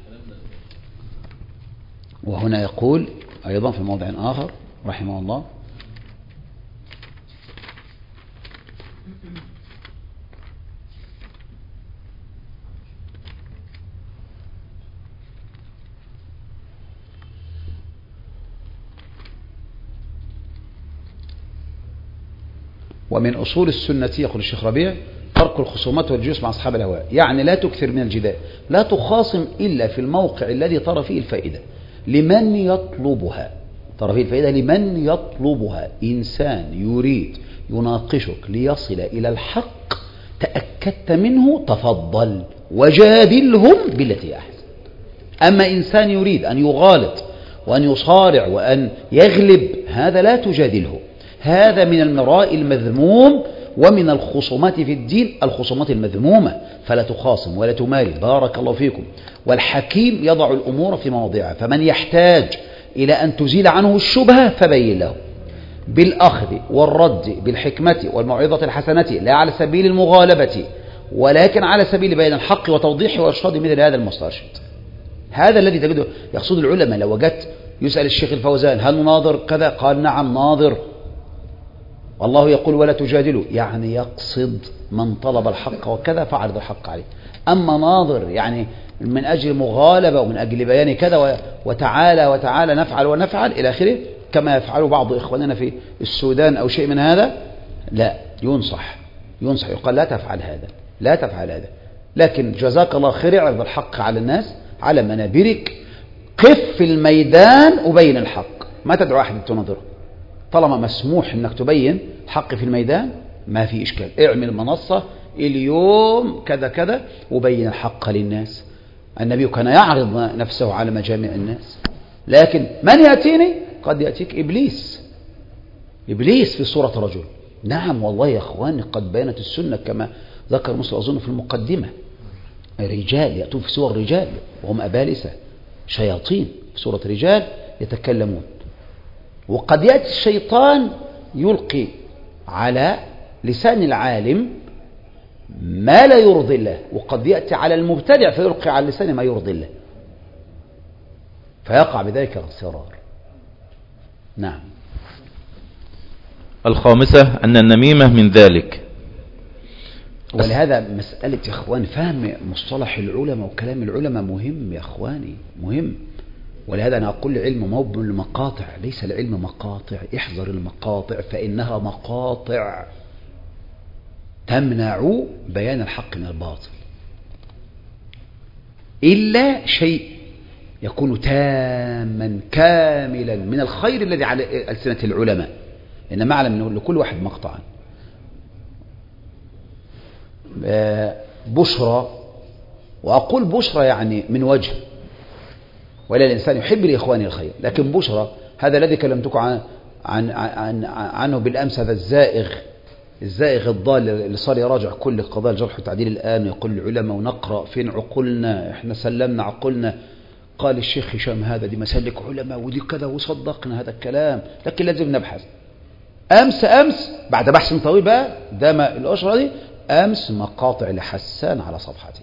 وهنا يقول أيضا في موضع آخر رحمه الله: ومن أصول السنة، يقول الشيخ ربيع، ترك الخصومات والجلوس مع أصحاب الهواء، يعني لا تكثر من الجدال، لا تخاصم إلا في الموقع الذي ترى فيه الفائدة لمن يطلبها. ترى فيه الفائدة لمن يطلبها. إنسان يريد يناقشك ليصل إلى الحق، تأكدت منه، تفضل وجادلهم بالتي أحسن. أما إنسان يريد أن يغالط وأن يصارع وأن يغلب، هذا لا تجادله. هذا من المراء المذموم، ومن الخصومات في الدين الخصومات المذمومة، فلا تخاصم ولا تماري. بارك الله فيكم. والحكيم يضع الأمور في مواضعها، فمن يحتاج إلى أن تزيل عنه الشبهة فبين له بالأخذ والرد بالحكمة والموعظة الحسنة، لا على سبيل المغالبة ولكن على سبيل بيان الحق وتوضيحه وإرشاد مثل هذا المسترشد. هذا الذي تجده يقصد العلماء. لو وجدت يسأل الشيخ الفوزان: هل نناظر كذا؟ قال: نعم ناظر. والله يقول: ولا تجادلوا، يعني يقصد من طلب الحق وكذا فعرض الحق عليه. أما ناظر يعني من أجل مغالبة ومن أجل بيان كذا وتعالى وتعالى نفعل ونفعل إلى آخره، كما يفعل بعض إخواننا في السودان أو شيء من هذا، لا، ينصح ينصح يقال: لا تفعل هذا، لا تفعل هذا. لكن جزاك الله خير، اعرض الحق على الناس على منابرك، قف في الميدان وبين الحق، ما تدعو أحد تناظره. طالما مسموح أنك تبين حق في الميدان ما في إشكال. اعمل منصة اليوم كذا كذا وبين الحق للناس. النبي كان يعرض نفسه على مجامع الناس. لكن من يأتيني؟ قد يأتيك إبليس إبليس في صورة رجل. نعم والله يا أخواني، قد بينت السنة كما ذكر مسلم أظن في المقدمة، رجال يأتون في صور رجال وهم أبالسة، شياطين في صورة رجال يتكلمون. وقد يأتي الشيطان يلقي على لسان العالم ما لا يرضي الله، وقد يأتي على المبتدع فيلقي على لسانه ما يرضي الله، فيقع بذلك اغترار. نعم. الخامسة أن النميمة من ذلك. ولهذا مسألة يا إخوان فهم مصطلح العلماء وكلام العلماء مهم يا إخواني، مهم. ولهذا أنا أقول العلم ما هو بالمقاطع، ليس العلم مقاطع، احذر المقاطع فإنها مقاطع تمنع بيان الحق من الباطل، إلا شيء يكون تاما كاملا من الخير الذي على ألسنة العلماء. إنما أعلم أنه لكل واحد مقطعا. بشرى، وأقول بشرى يعني من وجه، ولا الإنسان يحب لإخوانه الخير، لكن بشرى هذا الذي كلمتكم عن عن عن عنه بالأمس، هذا الزائغ الزائغ الضال اللي صار يراجع كل قضايا الجرح والتعديل الآن، يقول العلماء ونقرأ فين عقولنا، احنا سلمنا عقولنا. قال الشيخ هشام هذا دي مسالك علماء ودي كذا، وصدقنا هذا الكلام، لكن لازم نبحث. أمس أمس بعد بحث طويل بقى ده ما الأشرة دي، أمس مقاطع لحسان على صفحتي،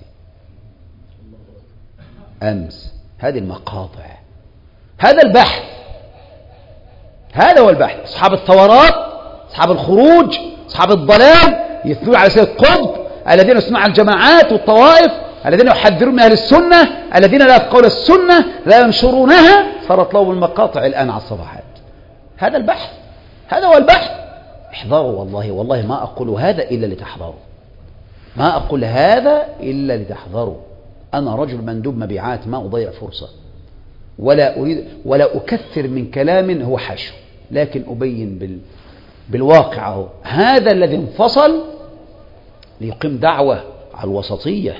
أمس هذه المقاطع، هذا البحث، هذا هو البحث. أصحاب الثورات، أصحاب الخروج، أصحاب الضلال يثنون على سيد قطب، الذين يثنون على الجماعات والطوائف، الذين يحذرون من أهل السنة، الذين لا يفقهون السنة لا ينشرونها، صارت لهم المقاطع الآن على الصفحات. هذا البحث، هذا هو البحث. احذروا والله، والله ما أقول هذا إلا لتحذروا، ما أقول هذا إلا لتحذروا. أنا رجل مندوب مبيعات، ما أضيع فرصة، ولا أريد ولا أكثر من كلام هو حشو، لكن أبين بال بالواقع. هو هذا الذي انفصل ليقيم دعوة على الوسطية،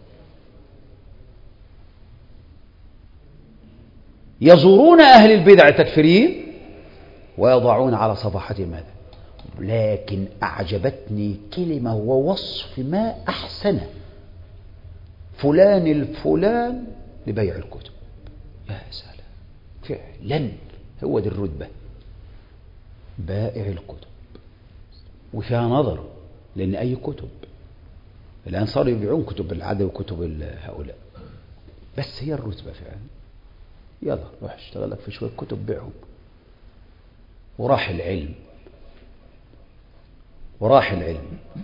يزورون أهل البدع التكفيريين ويضعون على صفحتهم هذا. لكن أعجبتني كلمة ووصف ما أحسنه، فلان الفلان لبيع الكتب. يا سلام، فعلا هو دي الرتبة، بائع الكتب. وفيها نظر، لأن أي كتب الآن صاروا يبيعون كتب العادة وكتب هؤلاء، بس هي الرتبة فعلا. يلا روح اشتغل لك في شوية كتب بيعهم. وراح العلم، وراح العلم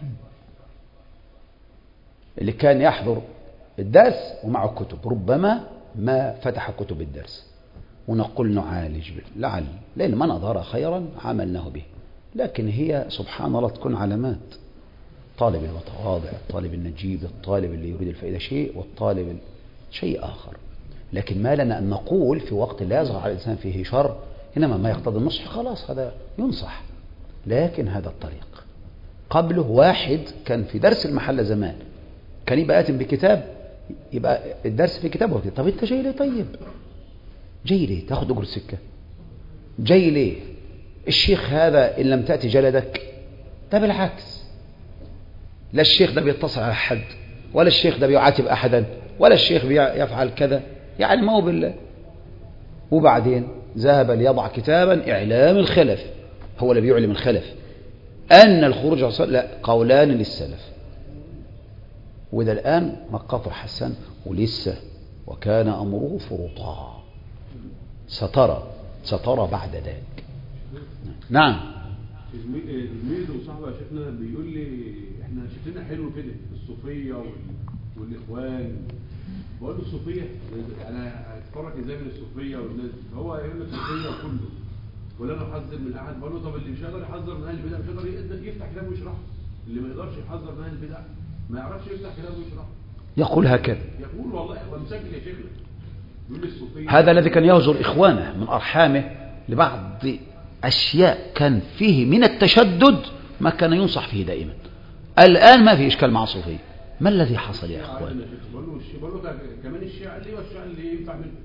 اللي كان يحضر الدرس ومعه كتب، ربما ما فتح كتب الدرس. ونقول نعالج لعل، لأن من أظهر خيرا عملناه به. لكن هي سبحان الله تكون علامات، طالب المتواضع، الطالب النجيب، الطالب اللي يريد الفائدة شيء، والطالب شيء آخر. لكن ما لنا أن نقول في وقت لا يظهر على الإنسان فيه شر، إنما ما يقتضي النصح خلاص هذا ينصح. لكن هذا الطريق قبله واحد كان في درس المحل زمان، كان يبقى آتم بكتاب، يبقى الدرس في كتابه. طب أنت جاي ليه؟ طيب جاي ليه تاخد أجر السكة؟ جاي ليه؟ الشيخ هذا إن لم تأتي جلدك. ده بالعكس، لا الشيخ ده بيتصل على حد، ولا الشيخ ده بيعاتب أحدا، ولا الشيخ بيفعل كذا، يعني ما هو بالله. وبعدين ذهب ليضع كتابا إعلام الخلف، هو اللي بيعلم الخلف أن الخروج لا قولان للسلف. وده الآن مقاطع حسن ولسه، وكان أمره فرطا، سترى سترى بعد ذلك. نعم. الميد وصاحبه يا شيخنا بيقول لي احنا شكلنا حلو كده الصوفيه والاخوان. بقول له الصوفيه انا هتفرج ازاي من الصوفيه والناس، هو يقول لي الصوفيه كله ولا انا احذر من احد. بقول له طب اللي مش هيقدر يحذر من اهل البدع مش هيقدر يفتح كتاب ويشرحه، اللي ما يقدرش يحذر من اهل البدع ما يعرفش يفتح كتاب ويشرحه. يقول هكذا، يقول والله هو مسجل يا شيخنا، يقول لي الصوفيه. هذا الذي كان يهجر إخوانه من أرحامه لبعض أشياء كان فيه من التشدد ما كان ينصح فيه دائما. الآن ما في إشكال مع الصوفية. ما الذي حصل يا أخوان؟ بقول له كمان الشيعة اللي هو الشيعة اللي ينفع منه.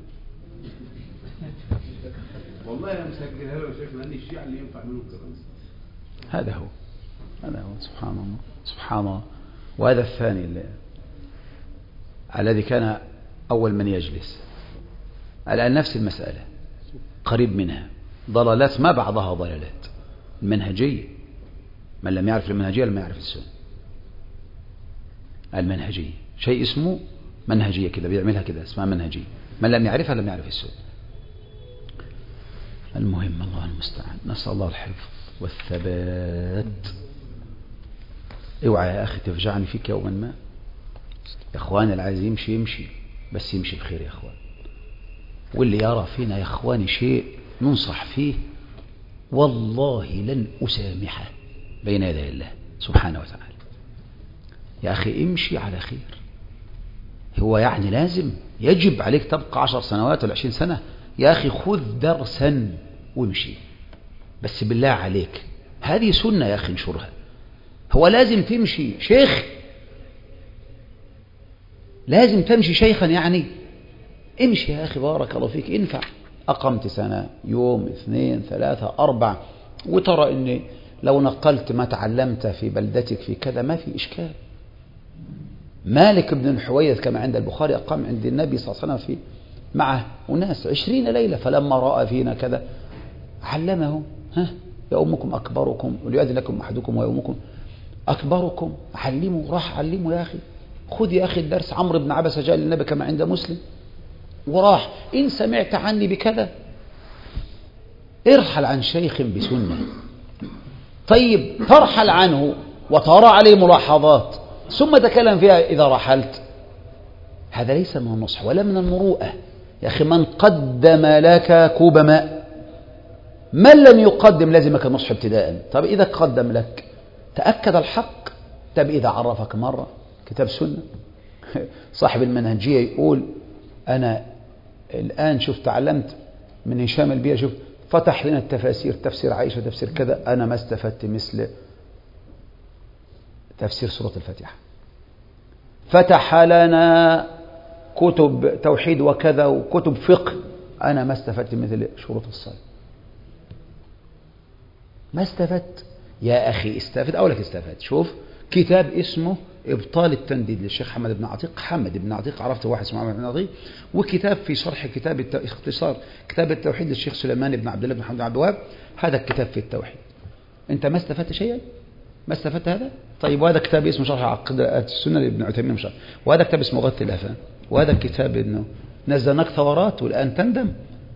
والله أنا مسجلها له يا شيخ، لأن الشيعة اللي ينفع منه كمان. هذا هو، هذا هو. سبحان الله، سبحان الله. وهذا الثاني اللي الذي كان أول من يجلس. الآن نفس المسألة قريب منها، ضلالات ما بعضها ضلالات. المنهجية، من لم يعرف المنهجية لم يعرف السنة. المنهجية شيء اسمه منهجية كده، بيعملها كده اسمها منهجية، من لم يعرفها لم يعرف السنة. المهم الله المستعان، نسأل الله الحفظ والثبات. اوعى يا أخي تفجعني فيك يوما ما. يا أخوان اللي عايز يمشي يمشي، بس يمشي بخير يا أخوان. واللي يرى فينا يا إخواني شيء ننصح فيه والله لن أسامحه بين يدي الله سبحانه وتعالى. يا أخي امشي على خير. هو يعني لازم يجب عليك تبقى عشر سنوات ولا عشرين سنة؟ يا أخي خذ درسا وامشي، بس بالله عليك هذه سنة يا أخي انشرها. هو لازم تمشي شيخ؟ لازم تمشي شيخا يعني؟ امشي يا أخي بارك الله فيك، انفع. أقمت سنة، يوم، اثنين، ثلاثة، أربع، وترى أن لو نقلت ما تعلمت في بلدتك في كذا ما في إشكال. مالك بن الحويرث كما عند البخاري أقام عند النبي صلى الله عليه وسلم في معه أناس عشرين ليلة، فلما رأى فينا كذا علمه. ها يا أمكم أكبركم وليؤذن لكم أحدكم ويا أمكم أكبركم، علموا. راح علموا يا أخي. خذ يا أخي الدرس. عمرو بن عبسة جاء للنبي كما عند مسلم وراح إن سمعت عني بكذا ارحل عن شيخ بسنة. طيب ترحل عنه وترى عليه ملاحظات ثم تكلم فيها إذا رحلت، هذا ليس من النصح ولا من المروءة. يا أخي من قدم لك كوب ماء، من لم يقدم لازمك النصح ابتداء. طب إذا قدم لك تأكد الحق. طب إذا عرفك مرة كتاب سنة. صاحب المنهجية يقول أنا الآن شوف تعلمت من هشام البيع، شوف فتح لنا التفاسير، تفسير عائشة، تفسير كذا، أنا ما استفدت مثل تفسير سورة الفاتحة. فتح لنا كتب توحيد وكذا وكتب فقه، أنا ما استفدت مثل شروط الصلاة. ما استفدت يا أخي. استفد أو لك استفد. شوف كتاب اسمه إبطال التنديد للشيخ حمد بن عتيق. حمد بن عتيق عرفته واحد اسمه حمد بن عتيق. وكتاب في شرح كتاب الت... اختصار كتاب التوحيد للشيخ سليمان بن عبد الله بن محمد بن عبد الوهاب. هذا الكتاب في التوحيد. أنت ما استفدت شيئا؟ ما استفدت هذا؟ طيب وهذا كتاب اسمه شرح عقيدة السنة لابن عثيمين مشرح. وهذا كتاب اسمه غث الأفهام. وهذا الكتاب إنه نزلناك ثورات والآن تندم.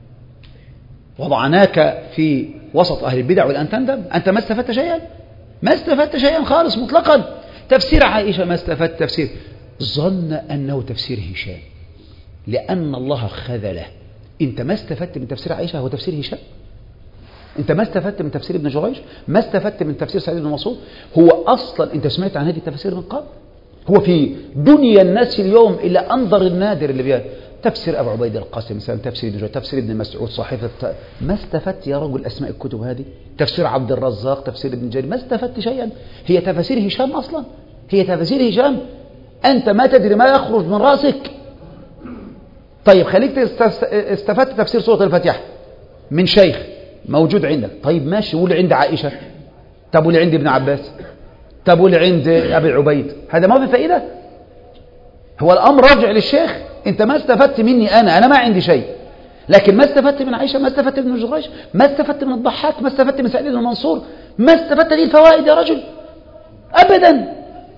وضعناك في وسط أهل البدع والآن تندم. أنت ما استفدت شيئا؟ ما استفدت شيئا خالص مطلقا. تفسير عائشة ما استفدت تفسير. ظن أنه تفسير هشام لأن الله خذله. أنت ما استفدت من تفسير عائشة هو تفسير هشام. أنت ما استفدت من تفسير ابن جريج، ما استفدت من تفسير سعيد بن مسعود. هو أصلا أنت سمعت عن هذه التفسير من قبل؟ هو في دنيا الناس اليوم إلا أنظر النادر اللي بيها تفسير أبو عبيد القاسم مثلا، تفسير ابن جريج، تفسير ابن مسعود، صحيفة. ما استفدت يا رجل أسماء الكتب هذه؟ تفسير عبد الرزاق، تفسير ابن جرير، ما استفدت شيئا. هي تفاسير هشام أصلا، هي تفاسير هشام. أنت ما تدري ما يخرج من رأسك. طيب خليك استفدت تفسير سورة الفاتحة من شيخ موجود عندك. طيب ماشي، واللي عند عائشة، طب واللي عند ابن عباس، طب واللي عند أبي عبيد، هذا ما في فائدة. هو الأمر راجع للشيخ. أنت ما استفدت مني أنا أنا ما عندي شيء. لكن ما استفدت من عائشة، ما استفدت من جريج، ما استفدت من الضحاك، ما استفدت من سعيد بن منصور، ما استفدت هذه الفوائد يا رجل أبدا.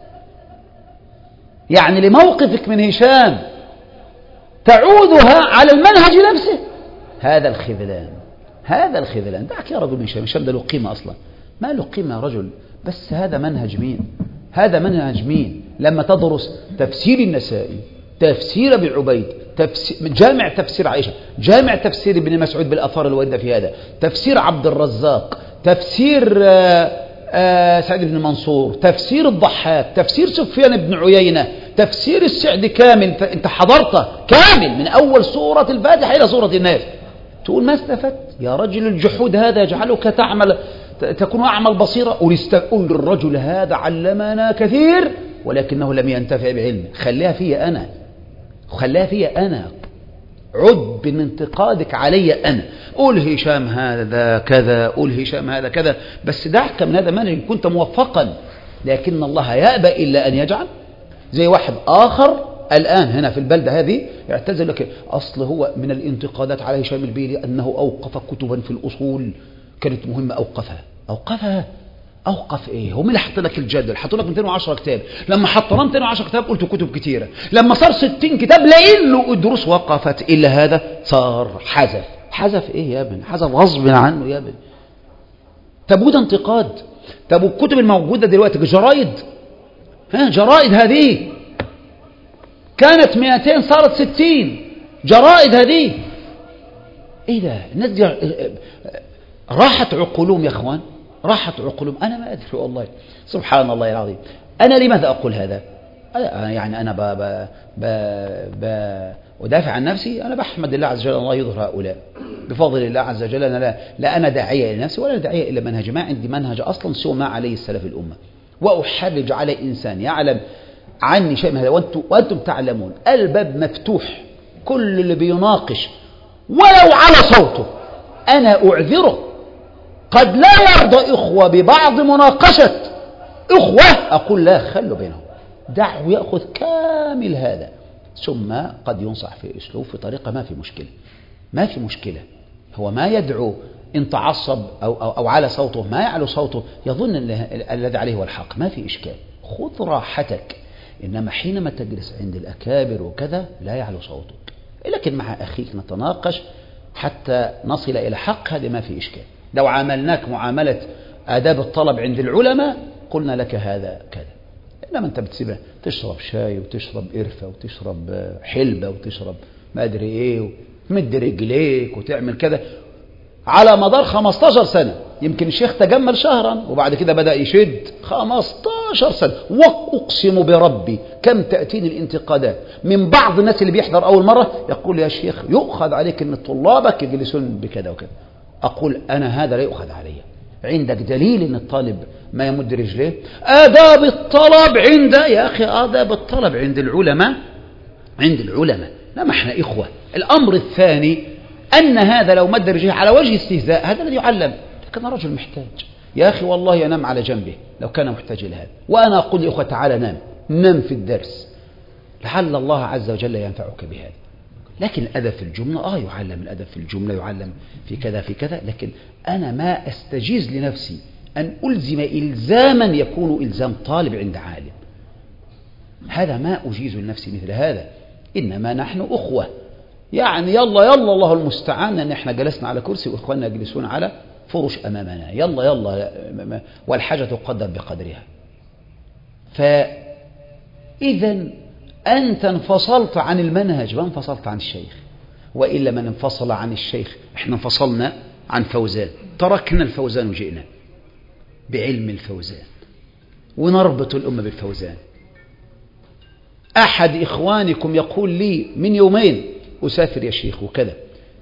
يعني لموقفك من هشام تعودها على المنهج نفسه. هذا الخذلان، هذا الخذلان. دعك يا رجل من هشام. هشام ده له قيمة أصلا؟ ما له قيمة يا رجل. بس هذا منهج مين؟ هذا منهج مين؟ لما تدرس تفسير النسائي، تفسير ابي عبيد، تفسير جامع تفسير عائشة، جامع تفسير ابن مسعود بالآثار الواردة في هذا، تفسير عبد الرزاق، تفسير آآ آآ سعيد بن منصور، تفسير الضحاك، تفسير سفيان بن عيينة، تفسير السعدي كامل. انت حضرته كامل من أول سورة الفاتحة إلى سورة الناس. تقول ما استفدت يا رجل. الجحود هذا يجعلك تعمل تكون أعمى البصيرة. قل للرجل هذا علمنا كثير ولكنه لم ينتفع بعلمه. خليها فيا أنا، خليها فيا أنا. عد من انتقادك علي أنا. قل هشام هذا كذا، قل هشام هذا كذا، بس دعك من هذا منهج كنت موفقا. لكن الله يأبى إلا أن يجعل. زي واحد آخر الآن هنا في البلدة هذه يعتذر لك أصل هو من الانتقادات على هشام البيلي أنه أوقف كتبا في الأصول كانت مهمة. أوقفها أوقفها أوقف إيه؟ هم اللي حط لك الجدول، حطوا لك مئتين وعشرة كتاب. لما حطنا مئتين وعشرة كتاب قلت كتب كتيرة. لما صار ستين كتاب لقين له الدروس وقفت. إلا هذا صار حذف. حذف إيه يا ابن؟ حذف غصب عنه يا ابن. طب وده انتقاد. طب والكتب الموجودة دلوقتي جرائد، ها جرائد هذه كانت مئتين صارت ستين. جرائد هذه ايه ده؟ الناس دي راحت عقولهم يا اخوان، راحت عقولهم. انا ما ادري والله، سبحان الله العظيم. انا لماذا اقول هذا؟ أنا يعني انا ب ب ب ب ادافع عن نفسي. انا بحمد الله عز وجل، الله يظهر هؤلاء بفضل الله عز وجل. انا لا, لا انا داعيه لنفسي ولا داعيه الى منهج، ما عندي منهج اصلا سوى ما عليه السلف الامه، واحرج على انسان يعلم عني شيء من هذا وانتم وانتم تعلمون. الباب مفتوح، كل اللي بيناقش ولو على صوته انا اعذره. قد لا يرضى اخوه ببعض مناقشه اخوه، اقول لا، خلوا بينهم، دعه ياخذ كامل هذا، ثم قد ينصح في اسلوب في طريقه ما في مشكله، ما في مشكله. هو ما يدعو ان تعصب او او, أو على صوته، ما يعلو صوته يظن الذي عليه هو الحق، ما في اشكال، خذ راحتك. انما حينما تجلس عند الاكابر وكذا لا يعلو صوتك، لكن مع اخيك نتناقش حتى نصل الى حق، هذا ما في اشكال. لو عاملناك معامله آداب الطلب عند العلماء قلنا لك هذا كذا، إنما أنت بتسيبها تشرب شاي وتشرب قرفة وتشرب حلبة وتشرب ما أدري إيه وتمد رجليك وتعمل كذا على مدار خمستاشر سنة. يمكن الشيخ تجمل شهرا وبعد كده بدأ يشد خمستاشر سنة. وأقسم بربي كم تأتيني الانتقادات من بعض الناس اللي بيحضر أول مرة يقول يا شيخ يؤخذ عليك أن طلابك يجلسون بكذا وكذا. أقول أنا هذا لا يؤخذ علي. عندك دليل أن الطالب ما يمد رجليه؟ آداب الطلب عند يا أخي آداب الطلب عند العلماء، عند العلماء. لا، ما احنا إخوة. الأمر الثاني أن هذا لو مد رجليه على وجه استهزاء هذا الذي يعلم، لكن رجل محتاج يا أخي والله ينام على جنبه لو كان محتاج إلى هذا. وأنا أقول لإخوة تعالى نام، نام في الدرس لعل الله عز وجل ينفعك بهذا. لكن الأدب في الجملة آه يعلم الأدب في الجملة، يعلم في كذا في كذا، لكن أنا ما أستجيز لنفسي أن ألزم إلزاما يكون إلزام طالب عند عالم. هذا ما أجيز لنفسي مثل هذا. إنما نحن أخوة، يعني يلا يلا الله المستعان أن احنا جلسنا على كرسي وإخواننا يجلسون على فرش أمامنا، يلا يلا، والحاجة تقدر بقدرها. فإذا أنت انفصلت عن المنهج، ما انفصلت عن الشيخ. وإلا من انفصل عن الشيخ، احنا انفصلنا عن فوزان، تركنا الفوزان وجئنا بعلم الفوزان ونربط الأمة بالفوزان. أحد إخوانكم يقول لي من يومين أسافر يا شيخ وكذا،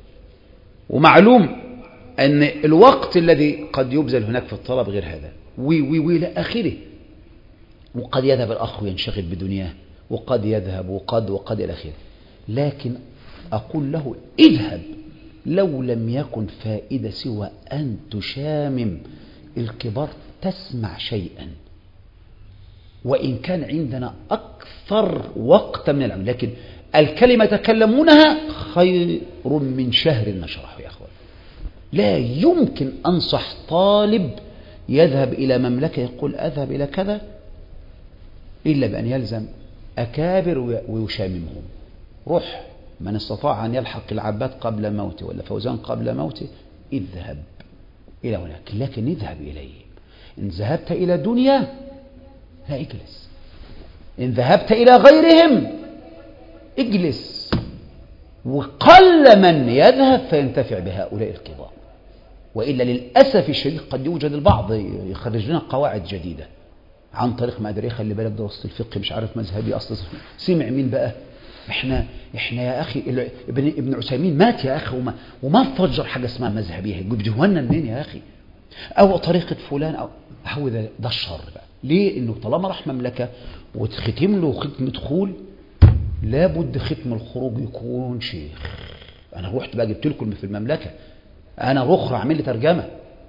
ومعلوم أن الوقت الذي قد يبذل هناك في الطلب غير هذا وي وي وي إلى آخره، وقد يذهب الأخ وينشغل بدنياه، وقد يذهب وقد وقد إلى آخره. لكن أقول له اذهب، لو لم يكن فائدة سوى أن تشامم الكبار تسمع شيئا، وإن كان عندنا أكثر وقت من العمل، لكن الكلمة تكلمونها خير من شهر نشرحه يا أخوان. لا يمكن أنصح طالب يذهب إلى مملكة يقول أذهب إلى كذا إلا بأن يلزم أكابر ويشاممهم. روح، من استطاع أن يلحق العباد قبل موته ولا فوزان قبل موته اذهب إلى هناك، لكن اذهب إليه. إن ذهبت إلى دنيا لا اجلس، إن ذهبت إلى غيرهم اجلس. وقل من يذهب فينتفع بهؤلاء الكبار، وإلا للأسف الشديد قد يوجد البعض يخرج لنا قواعد جديدة عن طريق ما أدري، خلي بالك دراسة الفقه مش عارف مذهبي أصلا. سمع مين بقى؟ إحنا إحنا يا أخي ابن ابن عثيمين مات يا أخي وما وما فجر حاجة اسمها مذهبية، يجيبوها لنا منين يا أخي؟ أو طريقة فلان أو هو ده ده الشر بقى. ليه؟ إنه طالما راح مملكة وتختم له ختم دخول لابد ختم الخروج يكون شيخ. أنا رحت بقى جبت لكم في المملكة، أنا رخرة أعمل لي ترجمة،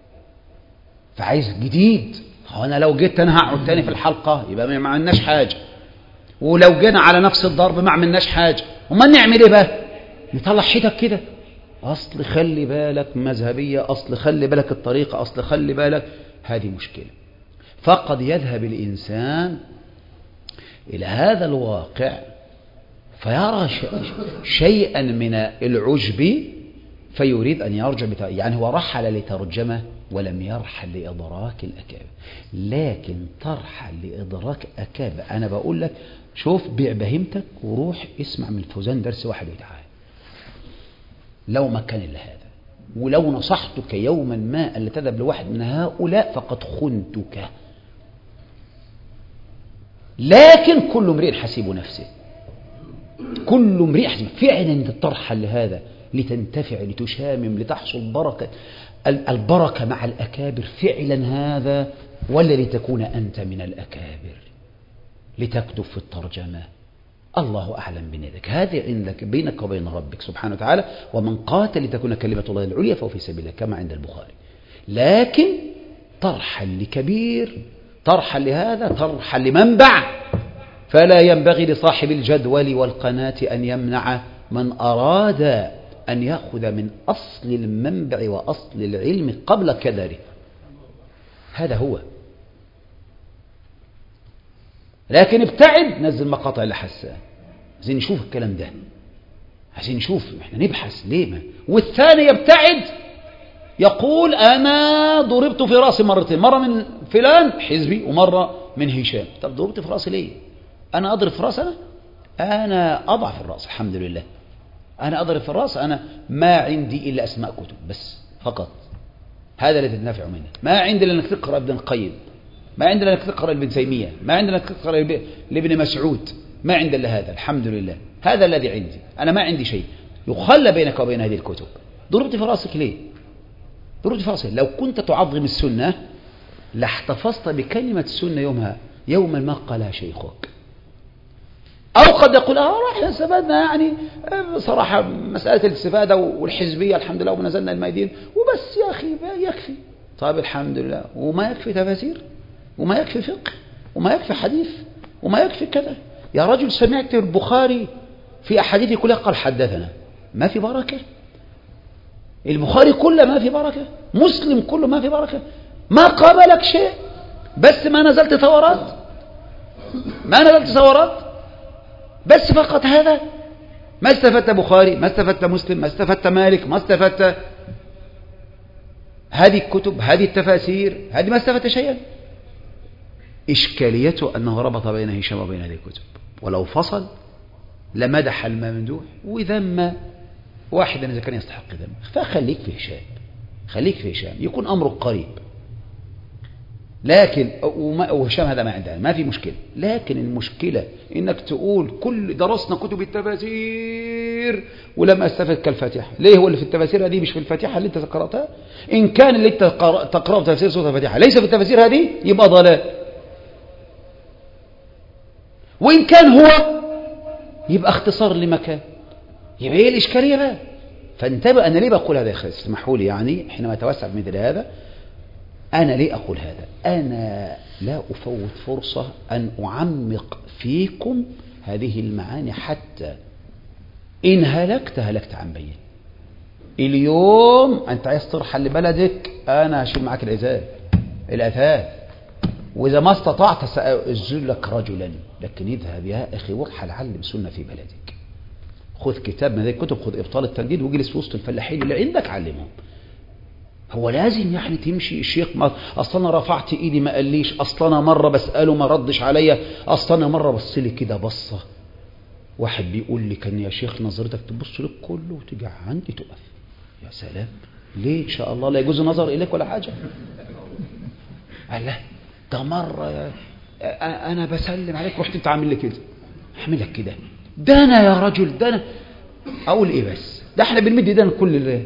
فعايز جديد. أنا لو جيت أنا هقعد تاني في الحلقة يبقى ما عملناش حاجة، ولو جينا على نفس الضرب ما عملناش حاجة. وما نعمل إيه بقى؟ نطلع حيتك كده، أصل خلي بالك مذهبية، أصل خلي بالك الطريقة، أصل خلي بالك. هذه مشكلة. فقد يذهب الإنسان إلى هذا الواقع فيرى شيئا من العجب فيريد أن يرجع بتا... يعني هو رحل لترجمة ولم يرحل لإدراك الأكابر. لكن ترحل لإدراك أكابر. أنا بقول لك شوف بيع بهيمتك وروح اسمع من فوزان درس واحد وتعالى، لو ما كان إلا هذا. ولو نصحتك يوما ما أن تذهب لواحد من هؤلاء فقد خنتك. لكن كل امرئ حسيب نفسه، كل امرئ حسيب. فعلا ترحل لهذا لتنتفع لتشامم لتحصل بركة البركة مع الأكابر فعلا هذا، ولا لتكون أنت من الأكابر لتكتب في الترجمة. الله أعلم بنيتك، هذه عندك بينك وبين ربك سبحانه وتعالى. ومن قاتل لتكون كلمة الله العليا فهو في سبيل الله كما عند البخاري. لكن ترحل لكبير، ترحل لهذا، ترحل لمنبع، فلا ينبغي لصاحب الجدول والقناة أن يمنع من أراد أن يأخذ من أصل المنبع وأصل العلم قبل كدره. هذا هو. لكن ابتعد، نزل مقاطع لحسان، عايزين نشوف الكلام ده، عايزين نشوف، احنا نبحث ليه ما. والثاني يبتعد يقول أنا ضربت في رأسي مرتين، مرة من فلان حزبي ومرة من هشام. طب ضربت في رأسي ليه؟ أنا أضرب في رأس، أنا أنا أضع في الرأس الحمد لله، أنا أضرب في الرأس، أنا ما عندي إلا أسماء كتب بس فقط، هذا الذي تنفع منه. ما عندي إلا أنك تقرأ ابن القيم، ما عندنا لك تقرأ ابن تيمية، ما عندنا لك تقرأ لابن مسعود، ما عندنا إلا هذا الحمد لله، هذا الذي عندي، أنا ما عندي شيء يخلى بينك وبين هذه الكتب. ضربت في رأسك ليه؟ ضربت في رأسك. لو كنت تعظم السنة لاحتفظت بكلمة السنة يومها يوما ما قالها شيخك. أو قد يقول اه راح استفدنا، يعني صراحة مسألة الاستفادة والحزبية الحمد لله ونزلنا الميادين وبس يا أخي يكفي. طيب الحمد لله، وما يكفي تفاسير، وما يكفي فقه، وما يكفي حديث، وما يكفي كذا. يا رجل سمعت البخاري في أحاديثه كلها قال حدثنا، ما في بركة. البخاري كله ما في بركة، مسلم كله ما في بركة، ما قابلك شيء، بس ما نزلت ثورات، ما نزلت ثورات بس فقط. هذا ما استفدت بخاري، ما استفدت مسلم، ما استفدت مالك، ما استفدت هذه الكتب، هذه التفاسير، هذه ما استفدت شيئا. إشكاليته أنه ربط بين هشام وبين هذه الكتب، ولو فصل لمدح الممدوح وذم واحدا إذا كان يستحق ذم. فخليك في هشام، خليك في هشام، يكون أمره قريب. لكن وهشام هذا ما عندنا ما في مشكلة. لكن المشكلة إنك تقول كل درسنا كتب التفاسير ولم أستفد كالفاتحة. ليه؟ هو اللي في التفاسير هذه مش في الفاتحة اللي أنت قرأتها؟ إن كان اللي أنت تقرأ تفسير سورة الفاتحة ليس في التفاسير هذه يبقى ضلال، وإن كان هو يبقى اختصار لمكان، يبقى هي الإشكالية بقى. فانتبه. أنا ليه بقول هذا يا أخي؟ اسمحوا لي، يعني حينما أتوسع بمثل هذا أنا ليه أقول هذا؟ أنا لا أفوت فرصة أن أعمق فيكم هذه المعاني، حتى إن هلكت هلكت عن بين. اليوم أنت عايز ترحل لبلدك، أنا هشيل معك العزال الأثاث، وإذا ما استطعت سأجل لك رجلا، لكن اذهب يا أخي وارحل علم سنة في بلدك. خذ كتاب من هذه الكتب، خذ إبطال التنديد واجلس في وسط الفلاحين اللي عندك علمهم. هو لازم يعني تمشي الشيخ ما أصلا رفعت إيدي ما قاليش، أصلا مرة بسأله ما ردش عليا، أصلا مرة بص لي كده بصة، واحد بيقول لي كان يا شيخ نظرتك تبص لك كله وتيجي عندي تقف. يا سلام، ليه؟ إن شاء الله لا يجوز النظر إليك ولا حاجة. قال لا ده مرة أنا بسلم عليك رحت أنت عامل لي كده، أعمل لك كده، ده أنا يا رجل، ده أنا أقول إيه بس؟ ده إحنا بنمد ده كل اللي.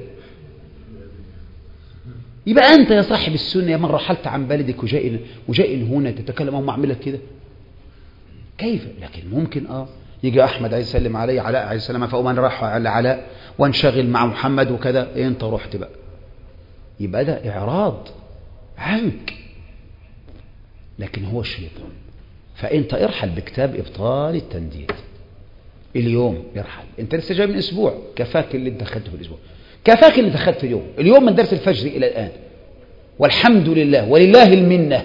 يبقى أنت يا صاحب السنة يا من رحلت عن بلدك وجاء وجاء هنا تتكلم أو أعمل لك كده، كيف؟ لكن ممكن آه يجي أحمد عايز يسلم علي، علاء عايز يسلم، فأقوم أنا راح على علاء وانشغل مع محمد وكذا، إيه أنت رحت بقى، يبقى ده إعراض عنك. لكن هو الشيطان. فأنت ارحل بكتاب إبطال التنديد اليوم، ارحل. أنت لسه جاي من أسبوع، كفاك اللي أنت أخذته في الأسبوع، كفاك اللي دخلت في اليوم اليوم من درس الفجر إلى الآن، والحمد لله ولله المنة.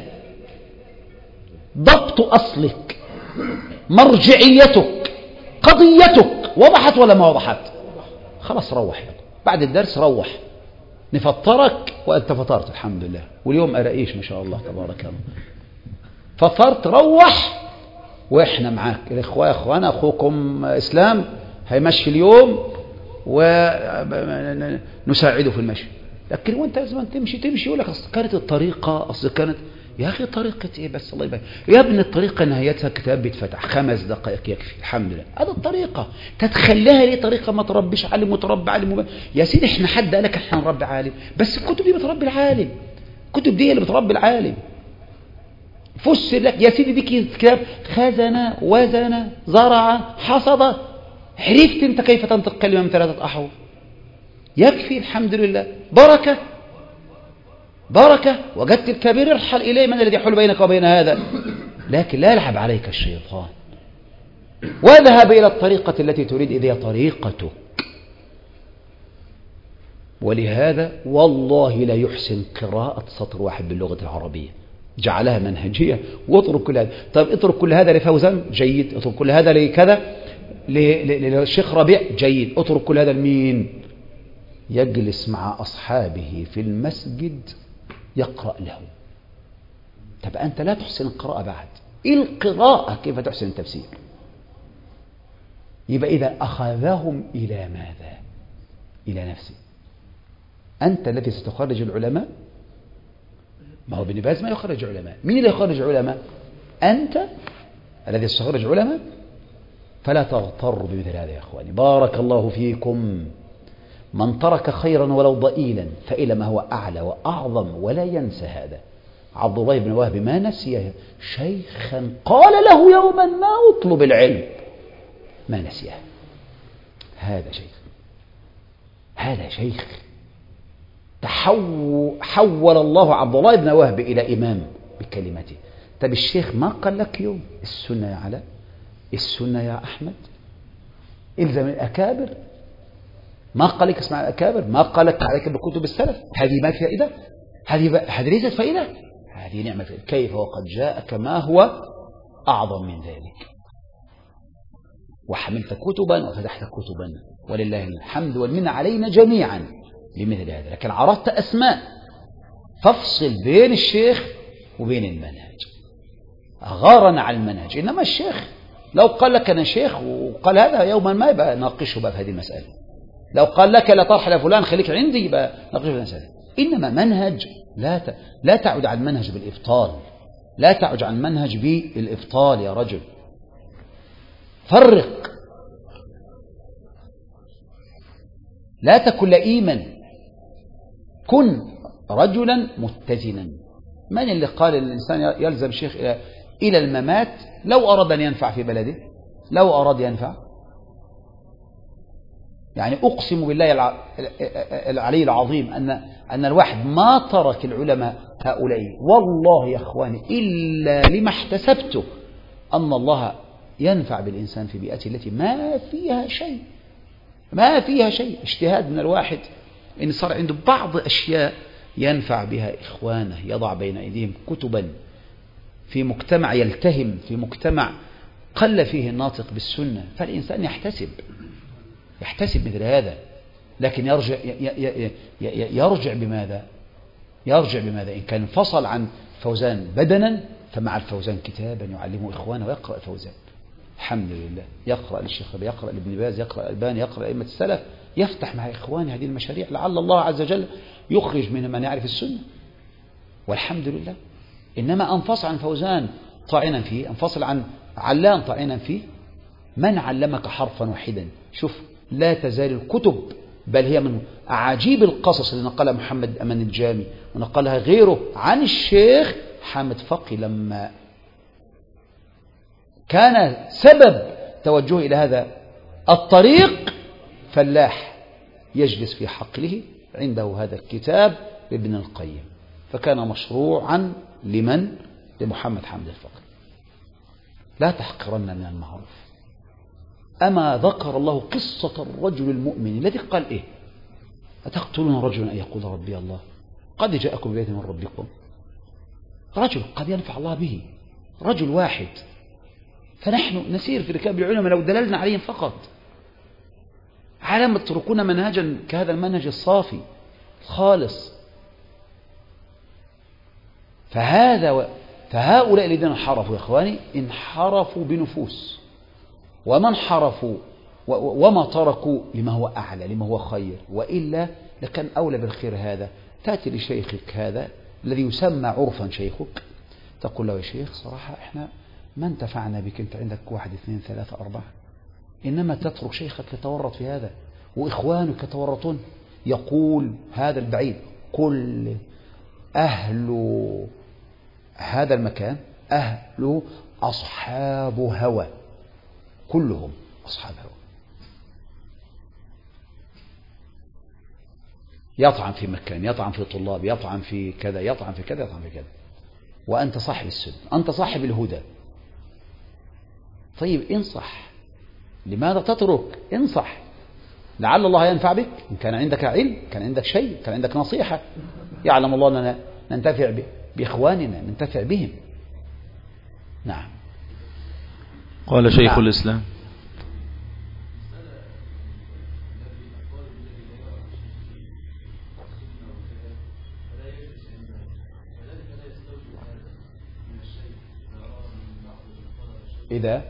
ضبط أصلك، مرجعيتك، قضيتك وضحت ولا ما وضحت؟ خلاص روح بعد الدرس، روح نفطرك وأنت فطرت الحمد لله، واليوم أرائيش ما شاء الله تبارك الله، فطرت روح وإحنا معاك. الإخوة يا إخوانا، أخوكم إسلام هيمشي اليوم ونساعده في المشي. لكن وانت لازم تمشي تمشي يقول لك اصل كانت الطريقة اصل كانت يا اخي طريقة ايه بس الله يبارك يا ابن الطريقة نهايتها كتاب بيتفتح خمس دقائق يكفي الحمد لله. هذا الطريقة تتخليها ليه طريقة ما تربيش عالم وتربي عالم وب... يا سيدي احنا حد قالك احنا نربي عالم بس الكتب دي بتربي العالم. الكتب دي اللي بتربي العالم. فسر لك يا سيدي دي كتاب خزن وزن زرع حصد عرفت انت كيف تنطق كلمة من ثلاثة احرف يكفي الحمد لله. بركة بركة وجدت الكبير ارحل إليه من الذي يحول بينك وبين هذا. لكن لا يلعب عليك الشيطان واذهب إلى الطريقة التي تريد إذ هي طريقتك. ولهذا والله لا يحسن قراءة سطر واحد باللغة العربية جعلها منهجية واترك كل هذا. طيب اترك كل هذا لفوزان جيد اترك كل هذا لكذا للشيخ ربيع جيد اترك كل هذا لمين؟ يجلس مع أصحابه في المسجد يقرأ له. طب أنت لا تحسن القراءة بعد القراءة كيف تحسن التفسير؟ يبقى إذا أخذهم إلى ماذا؟ إلى نفسه. أنت الذي ستخرج العلماء. ما هو ابن باز ما يخرج علماء. مين اللي يخرج علماء؟ أنت الذي ستخرج علماء. فلا تغتر بمثل هذا يا أخواني. بارك الله فيكم. من ترك خيرا ولو ضئيلا فإلى ما هو أعلى وأعظم ولا ينسى هذا. عبد الله بن وهب ما نسي شيخا قال له يوما ما اطلب العلم ما نسيه. هذا شيخ هذا شيخ تحول حول الله عبد الله بن وهب إلى إمام بكلمته. طب الشيخ ما قال لك يوم السنة يا علاء السنة يا أحمد إلزم الأكابر؟ ما قال لك اسمع الأكابر؟ ما قال لك عليك بكتب السلف؟ هذه ما فائدة؟ هذه هذه ليست فائدة؟ هذه نعمة فائدة. كيف وقد جاءك ما هو أعظم من ذلك. وحملت كتبا وفتحت كتبا ولله الحمد والمنة علينا جميعا لمثل هذا. لكن عرضت أسماء فافصل بين الشيخ وبين المنهج. أغارنا على المنهج. إنما الشيخ لو قال لك أنا شيخ وقال هذا يوما ما يبقى ناقشه بقى في هذه المسألة. لو قال لك لا ترحل فلان خليك عندي يبقى ناقشه في المسألة. إنما منهج لا ت... لا تعد على المنهج بالإبطال. لا تعد على المنهج بالإبطال يا رجل. فرق. لا تكن لئيما كن رجلا متزنا. من اللي قال الإنسان يلزم شيخ إلى, إلى الممات لو أراد أن ينفع في بلده لو أراد ينفع؟ يعني أقسم بالله العلي العظيم أن أن الواحد ما ترك العلماء هؤلاء والله يا أخواني إلا لما احتسبته أن الله ينفع بالإنسان في بيئته التي ما فيها شيء ما فيها شيء. اجتهاد من الواحد إن صار عنده بعض أشياء ينفع بها إخوانه يضع بين أيديهم كتبا في مجتمع يلتهم في مجتمع قل فيه الناطق بالسنة فالإنسان يحتسب يحتسب مثل هذا. لكن يرجع يرجع بماذا يرجع بماذا إن كان انفصل عن فوزان بدنا فمع الفوزان كتابا يعلمه إخوانه ويقرأ الفوزان الحمد لله. يقرأ للشيخ يقرأ لابن باز يقرأ الألباني يقرأ أئمة السلف يفتح مع إخوانه هذه المشاريع لعل الله عز وجل يخرج من من يعرف السنة والحمد لله. إنما أنفصل عن فوزان طاعنا فيه انفصل عن علان طاعنا فيه. من علمك حرفا واحدا؟ شوف لا تزال الكتب بل هي من أعاجيب القصص اللي نقلها محمد أمان الجامي ونقلها غيره عن الشيخ حامد فقي لما كان سبب توجهه إلى هذا الطريق فلاح يجلس في حقله عنده هذا الكتاب لابن القيم فكان مشروعا لمن؟ لمحمد حامد الفقي. لا تحقرن من المعروف. أما ذكر الله قصة الرجل المؤمن الذي قال إيه أتقتلون رجلا أن يقول ربي الله قد جاءكم بآية من ربكم. رجل قد ينفع الله به رجل واحد. فنحن نسير في ركاب العلماء لو دللنا عليهم فقط على ما تتركون منهجا كهذا المنهج الصافي الخالص. فهذا و... فهؤلاء الذين انحرفوا يا إخواني انحرفوا بنفوس وما انحرفوا وما تركوا لما هو أعلى لما هو خير، وإلا لكان أولى بالخير هذا. تأتي لشيخك هذا الذي يسمى عرفا شيخك، تقول له يا شيخ صراحة إحنا ما انتفعنا بك، أنت عندك واحد اثنين ثلاثة أربعة، إنما تترك شيخك يتورط في هذا وإخوانك يتورطون. يقول هذا البعيد كل أهل هذا المكان أهل أصحاب هوى، كلهم أصحاب هوى، يطعن في مكان، يطعن في طلاب، يطعن في كذا، يطعن في كذا، يطعن في كذا، وأنت صاحب السنة، أنت صاحب الهدى. طيب انصح، لماذا تترك؟ انصح، لعل الله ينفع بك، إن كان عندك علم، كان عندك شيء، كان عندك نصيحة، يعلم الله أننا ننتفع بإخواننا، ننتفع بهم. نعم. قال شيخ نعم. الإسلام إذا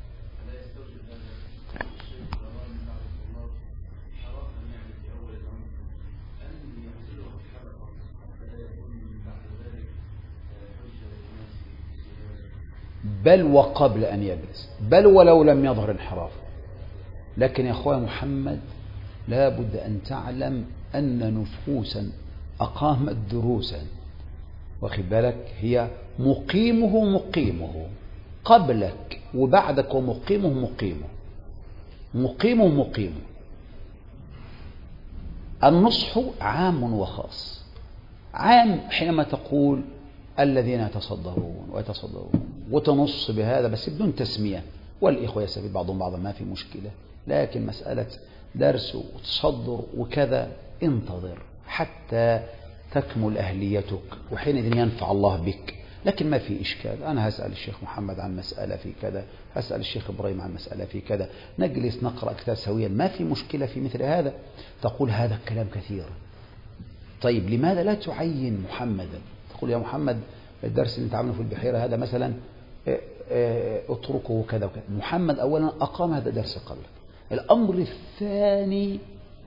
بل وقبل أن يجلس، بل ولو لم يظهر انحراف. لكن يا أخويا محمد لا بد أن تعلم أن نفوسا أقامت دروسا، واخد بالك، هي مقيمه مقيمه قبلك وبعدك، ومقيمه مقيمه مقيمه مقيمه. النصح عام وخاص. عام حينما تقول الذين يتصدرون ويتصدرون وتنص بهذا بس بدون تسمية، والإخوة يستفيد بعضهم بعضا ما في مشكلة، لكن مسألة درس وتصدر وكذا انتظر حتى تكمل أهليتك، وحينئذ ينفع الله بك. لكن ما في إشكال، أنا هسأل الشيخ محمد عن مسألة في كذا، هسأل الشيخ إبراهيم عن مسألة في كذا، نجلس نقرأ كتاب سويا، ما في مشكلة في مثل هذا. تقول هذا الكلام كثير، طيب لماذا لا تعين محمدا؟ تقول يا محمد الدرس اللي انت عامله في البحيرة هذا مثلا اتركه كذا وكذا. محمد أولا أقام هذا الدرس قبل. الأمر الثاني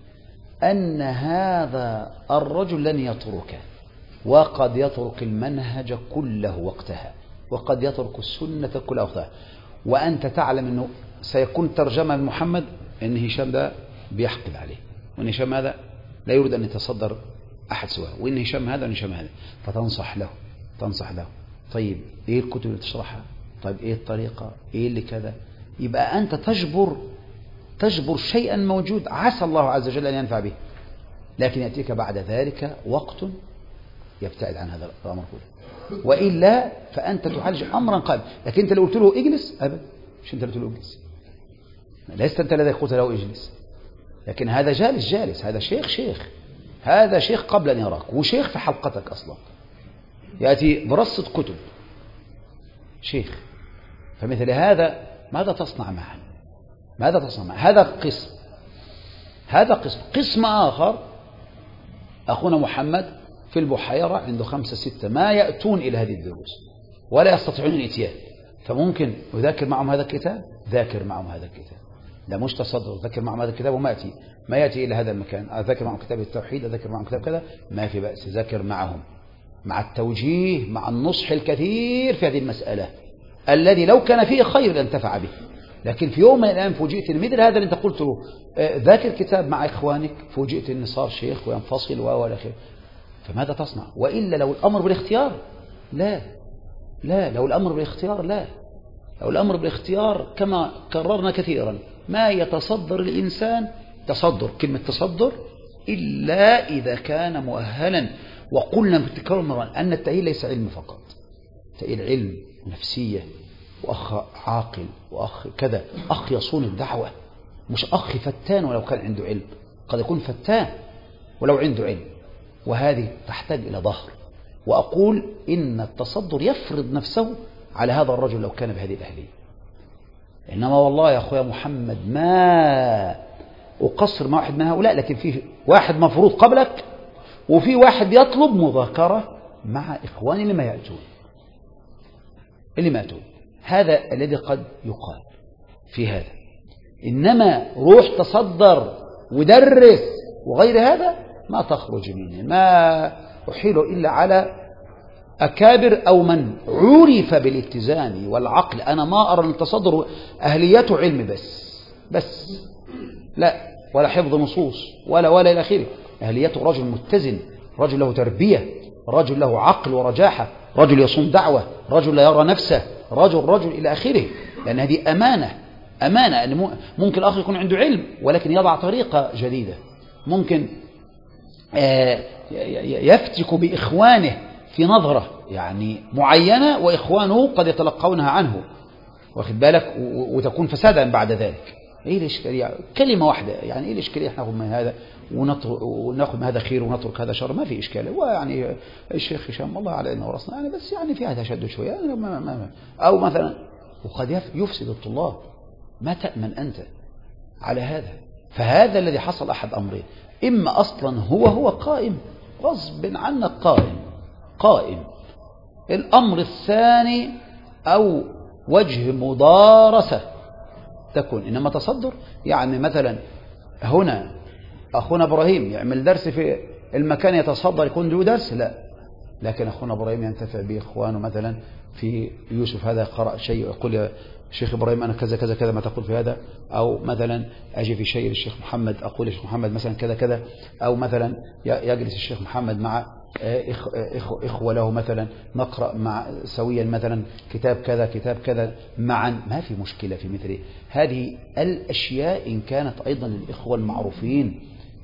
أن هذا الرجل لن يتركه، وقد يترك المنهج كله وقتها، وقد يترك السنة كلها وقتها، وأنت تعلم أنه سيكون ترجمة لمحمد أن هشام ده بيحقد عليه، وأن هشام هذا لا يريد أن يتصدر أحد سواه، وإن هشام هذا وإن هشام هذا، فتنصح له تنصح له. طيب إيه الكتب اللي تشرحها؟ طيب إيه الطريقة؟ إيه اللي كذا؟ يبقى أنت تجبر تجبر شيئا موجود عسى الله عز وجل أن ينفع به، لكن يأتيك بعد ذلك وقت يبتعد عن هذا الأمر كله، وإلا فأنت تعالج أمرا قائما. لكن أنت لو قلت له اجلس أبدا، مش أنت اللي قلت له اجلس، لست أنت الذي قلت له اجلس، لكن هذا جالس جالس، هذا شيخ شيخ هذا شيخ قبل أن يراك، وشيخ في حلقتك أصلا، يأتي برصة كتب شيخ. فمثل هذا ماذا تصنع معه؟ ماذا تصنع معه؟ هذا قسم هذا قسم قسم آخر أخونا محمد في البحيرة عنده خمسة ستة ما يأتون إلى هذه الدروس ولا يستطيعون الإتيان، فممكن يذاكر معهم هذا الكتاب، ذاكر معهم هذا الكتاب، لا مش تصدر، ذاكر معهم هذا الكتاب وما يأتي ما يأتي إلى هذا المكان، أذاكر معهم كتاب التوحيد، أذاكر معهم كتاب كذا، ما في بأس، ذاكر معهم مع التوجيه مع النصح الكثير في هذه المسألة الذي لو كان فيه خير لانتفع به. لكن في يوم من الأيام فوجئت مثل هذا اللي انت قلت له ذاكر كتاب مع إخوانك، فوجئت أن صار شيخ وينفصل ولا خير، فماذا تصنع؟ وإلا لو الأمر بالاختيار لا لا لو الأمر بالاختيار لا لو الأمر بالاختيار كما كررنا كثيرا، ما يتصدر الإنسان تصدر، كلمة تصدر، إلا إذا كان مؤهلا. وقلنا بتكرر مرة أن التأهيل ليس علم فقط، تأهيل علم ونفسية، وأخ عاقل، وأخ كذا، أخ يصون الدعوة، مش أخ فتان ولو كان عنده علم، قد يكون فتان ولو عنده علم، وهذه تحتاج إلى ظهر. وأقول إن التصدر يفرض نفسه على هذا الرجل لو كان بهذه الأهلية. إنما والله يا أخويا محمد ما أقصر مع واحد من هؤلاء، لكن فيه واحد مفروض قبلك، وفي واحد يطلب مذاكرة مع إخواني اللي ما يأتون اللي ما يأتون. هذا الذي قد يقال في هذا. إنما روح تصدر ودرس وغير هذا ما تخرج منه، ما أحيل إلا على أكابر أو من عرف بالاتزان والعقل. أنا ما أرى أن التصدر أهليته علم بس بس لا، ولا حفظ نصوص ولا ولا إلى آخره. أهليته رجل متزن، رجل له تربية، رجل له عقل ورجاحة، رجل يصوم دعوة، رجل لا يرى نفسه، رجل رجل إلى آخره. لأن هذه أمانة أمانة أن ممكن الآخر يكون عنده علم ولكن يضع طريقة جديدة، ممكن يفتك بإخوانه في نظرة يعني معينة وإخوانه قد يتلقونها عنه، واخد بالك، وتكون فسادا بعد ذلك. ايه الاشكاليه؟ كلمه واحده يعني، ايه الاشكاليه؟ احنا ناخذ من هذا وناخذ من هذا خير ونترك هذا شر، ما في اشكال. ويعني الشيخ هشام الله على انه ورثنا يعني، بس يعني فيها تشدد شويه يعني ما ما او مثلا، وقد يفسد الطلاب. ما تأمن انت على هذا؟ فهذا الذي حصل احد امرين، اما اصلا هو هو قائم غصب عنك، قائم قائم. الامر الثاني او وجه مدارسه تكون، إنما تصدر يعني مثلا هنا أخونا إبراهيم يعمل درس في المكان يتصدر يكون له درس، لا، لكن أخونا إبراهيم ينتفع به إخوانه مثلا في يوسف هذا قرأ شيء يقول يا شيخ إبراهيم أنا كذا كذا كذا ما تقول في هذا، أو مثلا أجي في شيء للشيخ محمد أقول للشيخ محمد مثلا كذا كذا، أو مثلا يجلس الشيخ محمد مع إخوة له مثلا نقرأ مع سويا مثلا كتاب كذا كتاب كذا معا، ما في مشكلة في مثل هذه الأشياء إن كانت أيضا للإخوة المعروفين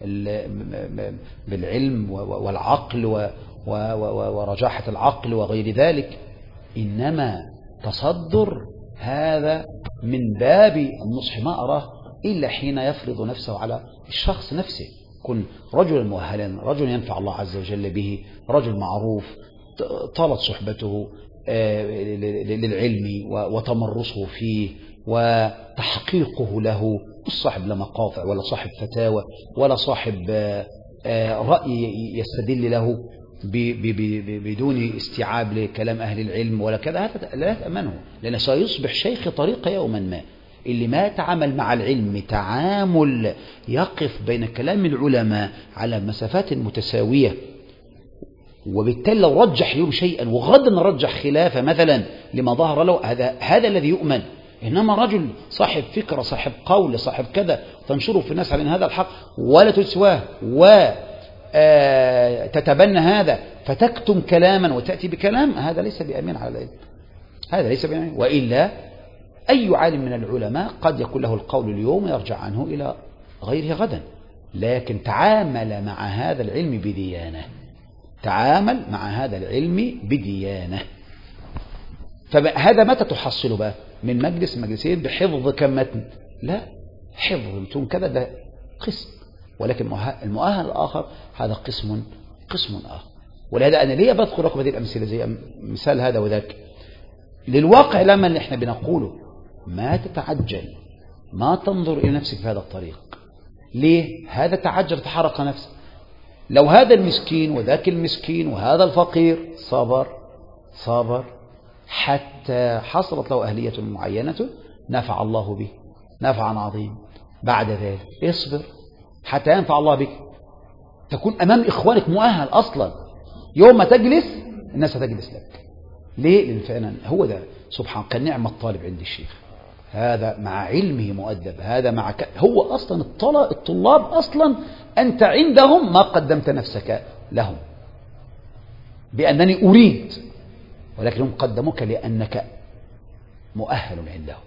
بالعلم والعقل ورجاحة العقل وغير ذلك. إنما تصدر هذا من باب النصح ما أراه إلا حين يفرض نفسه على الشخص نفسه، كن رجلا مؤهلا، رجل ينفع الله عز وجل به، رجل معروف طالت صحبته للعلم وتمرسه فيه وتحقيقه له، مش صاحب لا مقاطع ولا صاحب فتاوى ولا صاحب رأي يستدل له بدون استيعاب لكلام أهل العلم ولا كذا، هذا لا تأمنه، لأنه سيصبح شيخ طريقة يوما ما. اللي ما يتعامل مع العلم تعامل يقف بين كلام العلماء على مسافات متساوية، وبالتالي لو رجح يوم شيئا وغدا رجح خلافه مثلا لما ظهر له، هذا هذا الذي يؤمن. إنما رجل صاحب فكرة صاحب قول صاحب كذا تنشره في الناس على أن هذا الحق ولا تسواه وتتبنى هذا فتكتم كلاما وتأتي بكلام، هذا ليس بأمين على العلم، هذا ليس بأمين. وإلا أي عالم من العلماء قد يكون له القول اليوم يرجع عنه إلى غيره غدا، لكن تعامل مع هذا العلم بديانة، تعامل مع هذا العلم بديانة. فهذا متى تحصل بقى؟ من مجلس مجلسين بحفظ كم متن؟ لا، حفظ متون كذا ده قسم، ولكن المؤهل الآخر هذا قسم قسم آخر. ولهذا أنا ليه بذكر لكم هذه الأمثلة زي مثال هذا وذاك للواقع لما اللي احنا بنقوله. ما تتعجل، ما تنظر إلى نفسك في هذا الطريق. ليه؟ هذا تعجل تحرق نفسه. لو هذا المسكين وذاك المسكين وهذا الفقير صبر صبر حتى حصلت له أهلية معينة نفع الله به نفعا عظيما، بعد ذلك اصبر حتى ينفع الله بك، تكون أمام إخوانك مؤهل أصلا. يوم ما تجلس الناس هتجلس لك. ليه؟ لأن فعلا هو ده سبحان كان نعم الطالب عند الشيخ، هذا مع علمه مؤدب، هذا مع ك... هو أصلا الطلاب أصلا أنت عندهم ما قدمت نفسك لهم بأنني أريد، ولكنهم قدموك لأنك مؤهل عندهم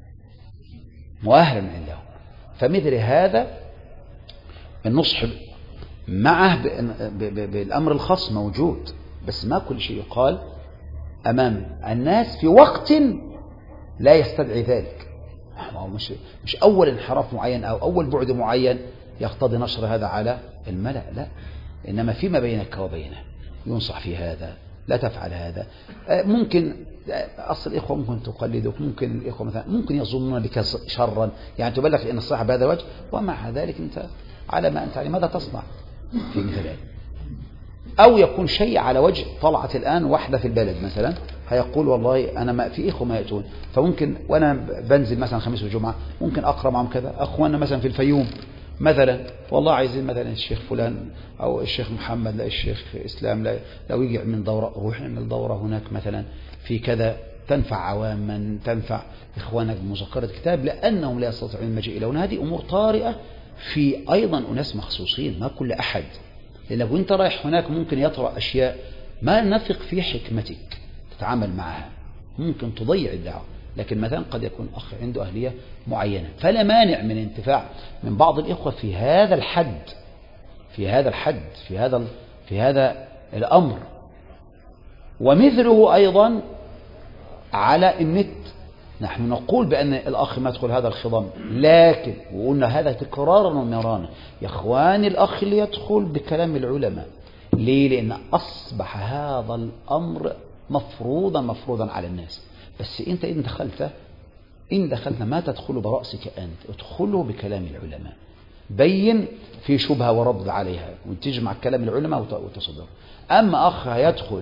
مؤهل عندهم. فمثل هذا النصح معه بالأمر الخاص موجود، بس ما كل شيء يقال أمام الناس في وقت لا يستدعي ذلك. مش, مش أول انحراف معين أو أول بعد معين يقتضي نشر هذا على الملأ، لا، إنما فيما بينك وبينه ينصح في هذا، لا تفعل هذا. ممكن أصل الإخوة ممكن تقلدك، ممكن الإخوة مثلا ممكن يظنون بك شرا، يعني تبلغ أن الصاحب هذا وجه، ومع ذلك أنت على ما أنت عليه ماذا تصنع في مثل هذا؟ أو يكون شيء على وجه طلعت الآن واحدة في البلد مثلا هيقول والله أنا ما في إخوة ما يأتون، فممكن وأنا بنزل مثلا خميس وجمعة ممكن أقرأ معهم كذا. أخوانا مثلا في الفيوم مثلا والله عايزين مثلا الشيخ فلان أو الشيخ محمد لا الشيخ إسلام لا لو يجي من دورة روح نعمل دورة هناك مثلا في كذا تنفع عواما تنفع إخوانك بمذاكرة كتاب لأنهم لا يستطيعون المجيء إلى هنا. هذه أمور طارئة في أيضا أناس مخصوصين ما كل أحد، لأنك وانت رايح هناك ممكن يطرأ أشياء ما نثق في حكمتك تتعامل معها، ممكن تضيع الدعوة. لكن مثلا قد يكون أخ عنده أهلية معينة فلا مانع من انتفاع من بعض الإخوة في هذا الحد في هذا الحد في هذا في هذا الأمر. ومثله أيضا على النت، نحن نقول بأن الأخ ما يدخل هذا الخضم، لكن وقلنا هذا تكرارا ومرانا يا إخواني الأخ اللي يدخل بكلام العلماء. ليه؟ لأن أصبح هذا الأمر مفروضا مفروضا على الناس. بس أنت إن دخلت إن دخلت ما تدخل برأسك أنت، ادخله بكلام العلماء، بين في شبهة ورد عليها وتجمع كلام العلماء وتصدر. أما أخ يدخل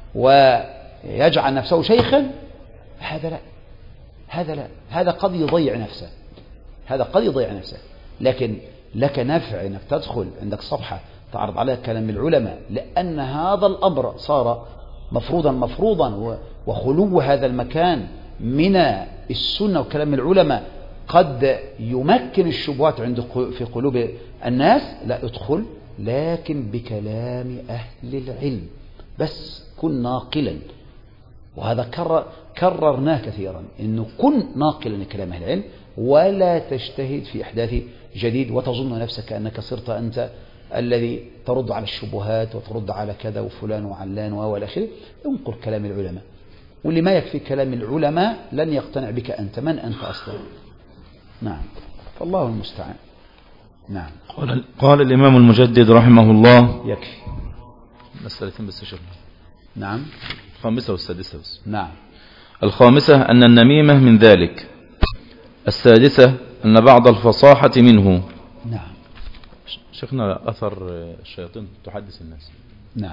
ويجعل نفسه شيخا هذا لا هذا لا هذا قد يضيع نفسه هذا قد يضيع نفسه. لكن لك نفع أنك تدخل عندك صفحة تعرض عليها كلام العلماء، لأن هذا الأمر صار مفروضا مفروضا وخلو هذا المكان من السنة وكلام العلماء قد يمكن الشبهات عند في قلوب الناس. لا ادخل لكن بكلام أهل العلم بس كن ناقلا. وهذا كرر كررناه كثيرا إنه كن ناقلا لكلام أهل العلم ولا تجتهد في إحداث جديد وتظن نفسك أنك صرت أنت الذي ترد على الشبهات وترد على كذا وفلان وعلان وإلى آخره. انقل كلام العلماء، واللي ما يكفي كلام العلماء لن يقتنع بك أنت. من أنت أصلا؟ نعم، فالله المستعان. نعم. قال, قال الإمام المجدد رحمه الله يكفي مسألتين بس شكرا. نعم. الخامسة والسادسة بس. نعم. الخامسة أن النميمة من ذلك. السادسة أن بعض الفصاحة منه. نعم. شيخنا أثر الشياطين تحدث الناس. نعم.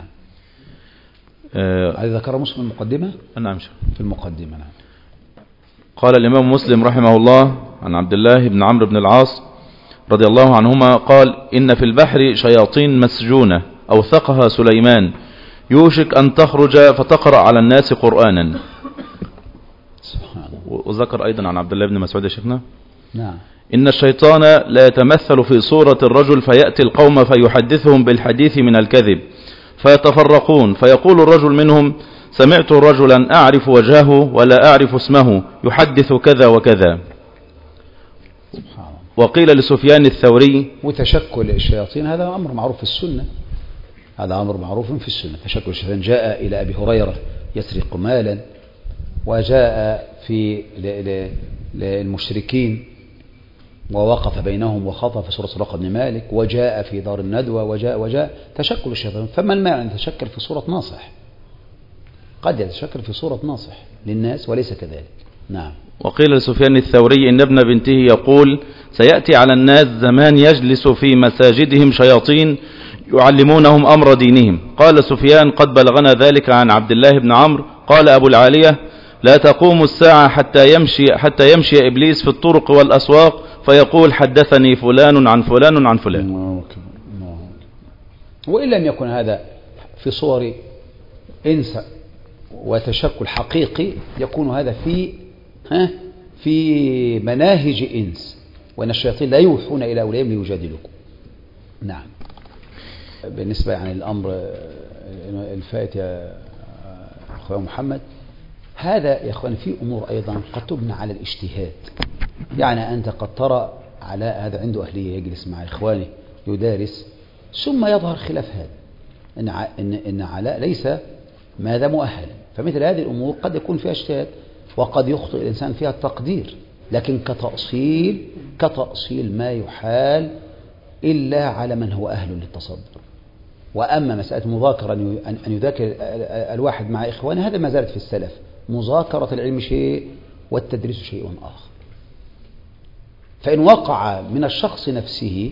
آه هذا ذكر مسلم المقدمة. نعم شيخ. في المقدمة. نعم. قال الإمام مسلم رحمه الله عن عبد الله بن عمرو بن العاص رضي الله عنهما قال إن في البحر شياطين مسجونة أوثقها سليمان يوشك أن تخرج فتقرأ على الناس قرآنا. سبحان الله. وذكر أيضا عن عبد الله بن مسعود يا شيخنا. نعم. إن الشيطان لا يتمثل في صورة الرجل فيأتي القوم فيحدثهم بالحديث من الكذب فيتفرقون فيقول الرجل منهم سمعت رجلا أعرف وجهه ولا أعرف اسمه يحدث كذا وكذا. سبحان الله. وقيل لسفيان الثوري وتشكل الشياطين هذا أمر معروف في السنة هذا أمر معروف في السنة. تشكل الشيطان جاء إلى أبي هريرة يسرق مالا، وجاء في للمشركين ووقف بينهم وخطأ في سورة سراقة بن مالك، وجاء في دار الندوة، وجاء وجاء تشكل الشيطان. فما المانع أن يتشكل في صورة ناصح؟ قد يتشكل في صورة ناصح للناس وليس كذلك. نعم. وقيل لسفيان الثوري إن ابن بنته يقول سيأتي على الناس زمان يجلس في مساجدهم شياطين يعلمونهم أمر دينهم. قال سفيان قد بلغنا ذلك عن عبد الله بن عمرو. قال أبو العالية لا تقوم الساعة حتى يمشي, حتى يمشي إبليس في الطرق والأسواق فيقول حدثني فلان عن فلان عن فلان. وإن لم يكن هذا في صور إنس وتشكل حقيقي يكون هذا في ها في مناهج إنس، وأن الشياطين لا يوحون إلى أوليائهم ليجادلوكم. نعم. بالنسبة يعني الأمر الفائت يا أخوة محمد، هذا يا أخوان في أمور أيضا قد تبنى على الاجتهاد. يعني أنت قد ترى على هذا عنده أهلية يجلس مع إخوانه يدارس، ثم يظهر خلاف هذا إن إن إن علاء ليس ماذا مؤهلا. فمثل هذه الأمور قد يكون فيها اجتهاد وقد يخطئ الإنسان فيها التقدير، لكن كتأصيل كتأصيل ما يحال إلا على من هو أهل للتصدر. وأما مسألة مذاكرة أن يذاكر الواحد مع إخوانه هذا ما زالت في السلف. مذاكرة العلم شيء والتدريس شيء آخر. فإن وقع من الشخص نفسه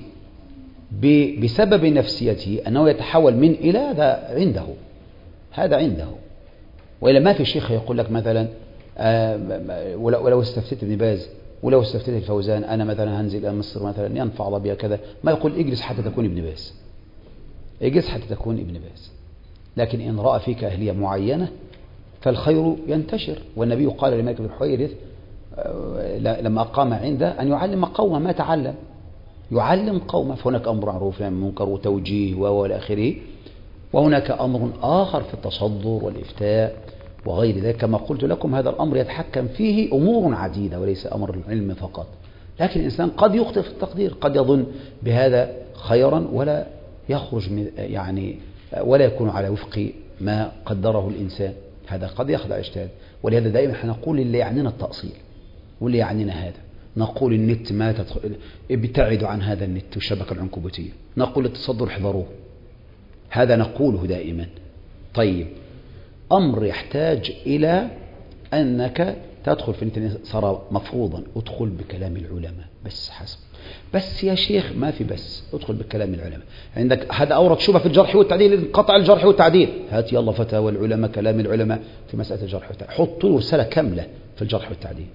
بسبب نفسيته أنه يتحول من إلى هذا عنده هذا عنده وإلا ما في شيخ يقول لك مثلا آه ولو استفتيت ابن باز ولو استفتيت الفوزان أنا مثلا هنزل إلى مصر مثلا ينفع الله بها كذا، ما يقول اجلس حتى تكون ابن باز، اجلس حتى تكون ابن باز. لكن إن رأى فيك أهلية معينة فالخير ينتشر. والنبي قال لمالك بن الحويرث لما أقام عنده أن يعلم قومه ما تعلم، يعلم قومه. فهناك أمر معروف نهي عن المنكر وتوجيه وإلى آخره، وهناك أمر آخر في التصدر والإفتاء وغير ذلك. كما قلت لكم هذا الأمر يتحكم فيه أمور عديدة وليس أمر العلم فقط. لكن الإنسان قد يخطئ في التقدير، قد يظن بهذا خيرا ولا يخرج من يعني ولا يكون على وفق ما قدره الإنسان، هذا قد يخضع اجتهاد. ولهذا دائما احنا نقول اللي يعنينا التأصيل واللي يعنينا هذا. نقول النت ما تدخل، ابتعدوا عن هذا النت والشبكة العنكبوتية. نقول التصدر احذروه، هذا نقوله دائما. طيب أمر يحتاج إلى أنك تدخل في النت، صار مفروضا ادخل بكلام العلماء بس حسب. بس يا شيخ ما في بس، ادخل بكلام العلماء. عندك هذا أورد شبهة في الجرح والتعديل، قطع الجرح والتعديل، هات يلا فتاوى العلماء كلام العلماء في مسألة الجرح والتعديل، حط له رسالة كاملة في الجرح والتعديل.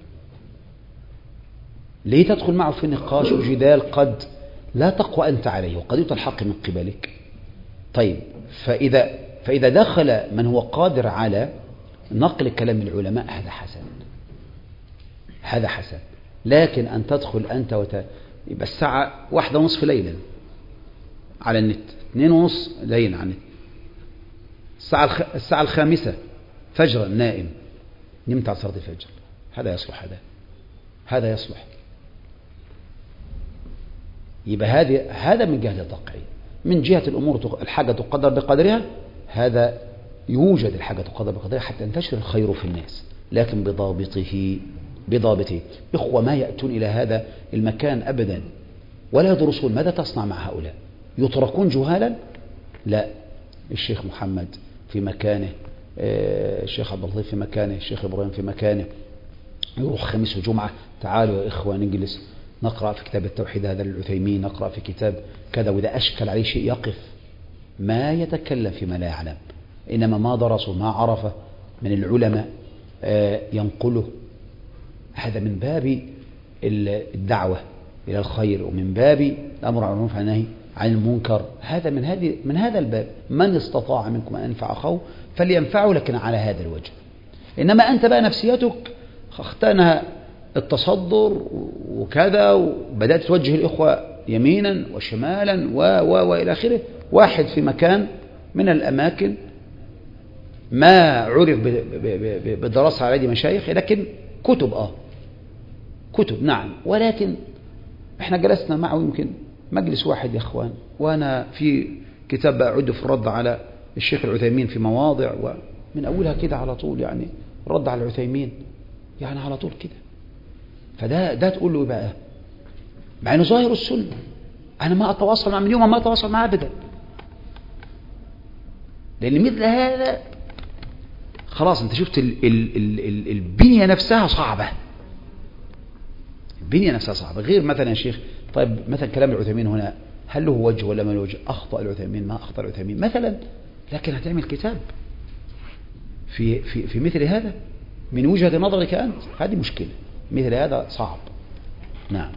ليه تدخل معه في نقاش وجدال قد لا تقوى أنت عليه وقد يؤتى الحق من قبلك؟ طيب فإذا فإذا دخل من هو قادر على نقل كلام العلماء هذا حسن، هذا حسن. لكن أن تدخل أنت وت... يبقى الساعة واحدة ونصف ليلا على النت، اثنين ونص ليلا على النت، الساعة الخ... الساعة الخامسة فجرا نائم، نمت على صلاة الفجر، هذا يصلح؟ هذا هذا يصلح؟ يبقى هذه هذا من جهة التقعيد. من جهة الأمور الحاجة تقدر بقدرها، هذا يوجد الحاجة تقدر بقدرها حتى ينتشر الخير في الناس، لكن بضابطه بضابطه. إخوة ما يأتون إلى هذا المكان أبدا ولا يدرسون. ماذا تصنع مع هؤلاء؟ يتركون جهالا؟ لا، الشيخ محمد في مكانه، الشيخ عبد اللطيف في مكانه، الشيخ إبراهيم في مكانه، يروح خميس وجمعة تعالوا يا إخوة نجلس نقرأ في كتاب التوحيد هذا للعثيمين، نقرأ في كتاب كذا، وإذا أشكل عليه شيء يقف، ما يتكلم فيما لا يعلم، إنما ما درسه ما عرفه من العلماء ينقله. هذا من باب الدعوة إلى الخير ومن باب الأمر بالمعروف والنهي عن المنكر. هذا من هذه من هذا الباب. من استطاع منكم أن ينفع أخاه فلينفعه، لكن على هذا الوجه. إنما أنت بقى نفسيتك اختنها التصدر وكذا، وبدأت توجه الإخوة يمينا وشمالا و و وإلى آخره. واحد في مكان من الأماكن ما عرف بالدراسة على يد مشايخ، لكن كتب آه كتب نعم، ولكن احنا جلسنا معه يمكن مجلس واحد يا اخوان، وانا في كتاب أعد في الرد على الشيخ العثيمين في مواضع، ومن اولها كده على طول يعني رد على العثيمين يعني على طول كده. فده ده تقول له بقى مع انه ظاهر السنه، انا ما اتواصل مع من يوم ما اتواصل معه ابدا، لان مثل هذا خلاص انت شفت ال ال ال ال البنيه نفسها صعبه، البنيه نفسها صعبه. غير مثلا يا شيخ طيب مثلا كلام العثيمين هنا هل له وجه ولا ما له وجه؟ اخطا العثيمين ما اخطا العثيمين مثلا، لكن هتعمل كتاب في في في مثل هذا من وجهه نظرك انت، هذه مشكله. مثل هذا صعب. نعم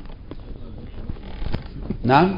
نعم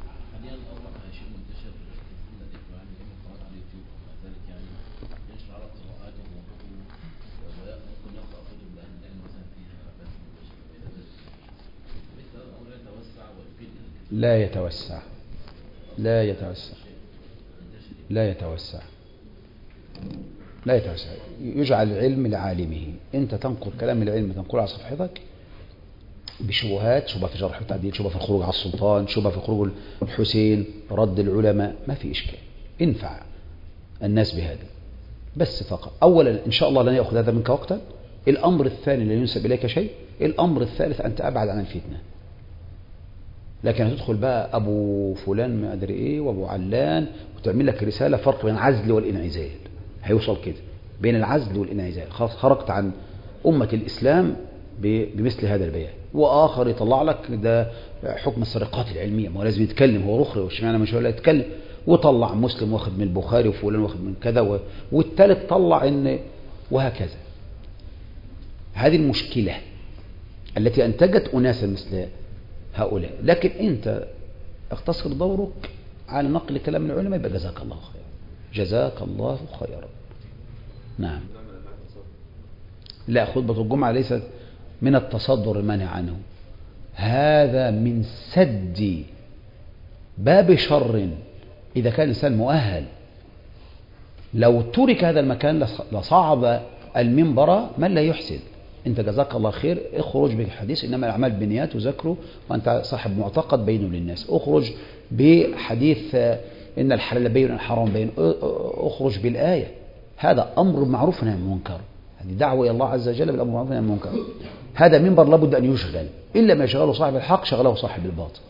لا يتوسع لا يتوسع لا يتوسع لا يتوسع يجعل العلم لعالمه. انت تنقل كلام العلم تنقله على صفحتك بشبهات، شبهه في جرح وتعديل، شبهه في الخروج على السلطان، شبهه في خروج الحسين، رد العلماء، ما في اشكال. انفع الناس بهذا بس فقط. اولا ان شاء الله لن ياخذ هذا منك وقتا. الامر الثاني لا ينسب اليك شيء. الامر الثالث انت ابعد عن الفتنه. لكن هتدخل بقى ابو فلان ما ادري ايه وابو علان وتعمل لك رساله فرق بين العزل والانعزال، هيوصل كده بين العزل والانعزال، خلاص خرجت عن امه الاسلام بمثل هذا البيان. واخر يطلع لك ده حكم السرقات العلميه، ما هو لازم يتكلم، هو رخر واشمعنى مش هو اللي يتكلم، وطلع مسلم واخد من البخاري وفلان واخد من كذا و... والثالث طلع ان وهكذا. هذه المشكلة التي أنتجت أناسا مثل هؤلاء. لكن أنت اقتصر دورك على نقل كلام العلماء يبقى جزاك الله خيرا، جزاك الله خيرا. نعم. لا، خطبة الجمعة ليست من التصدر المانع عنه، هذا من سد باب شر. إذا كان الإنسان مؤهل، لو ترك هذا المكان لصعب المنبر من لا يحسن. أنت جزاك الله خير، اخرج بحديث إنما الأعمال بالنيات وذكره وأنت صاحب معتقد بينه للناس، اخرج بحديث إن الحلال بين الحرام بين، اخرج بالآية. هذا أمر معروف نهي عن المنكر، هذه دعوة إلى الله عز وجل بالأمر معروف نهي عن المنكر. هذا منبر لابد أن يشغل، إلا ما يشغله صاحب الحق شغله صاحب الباطل.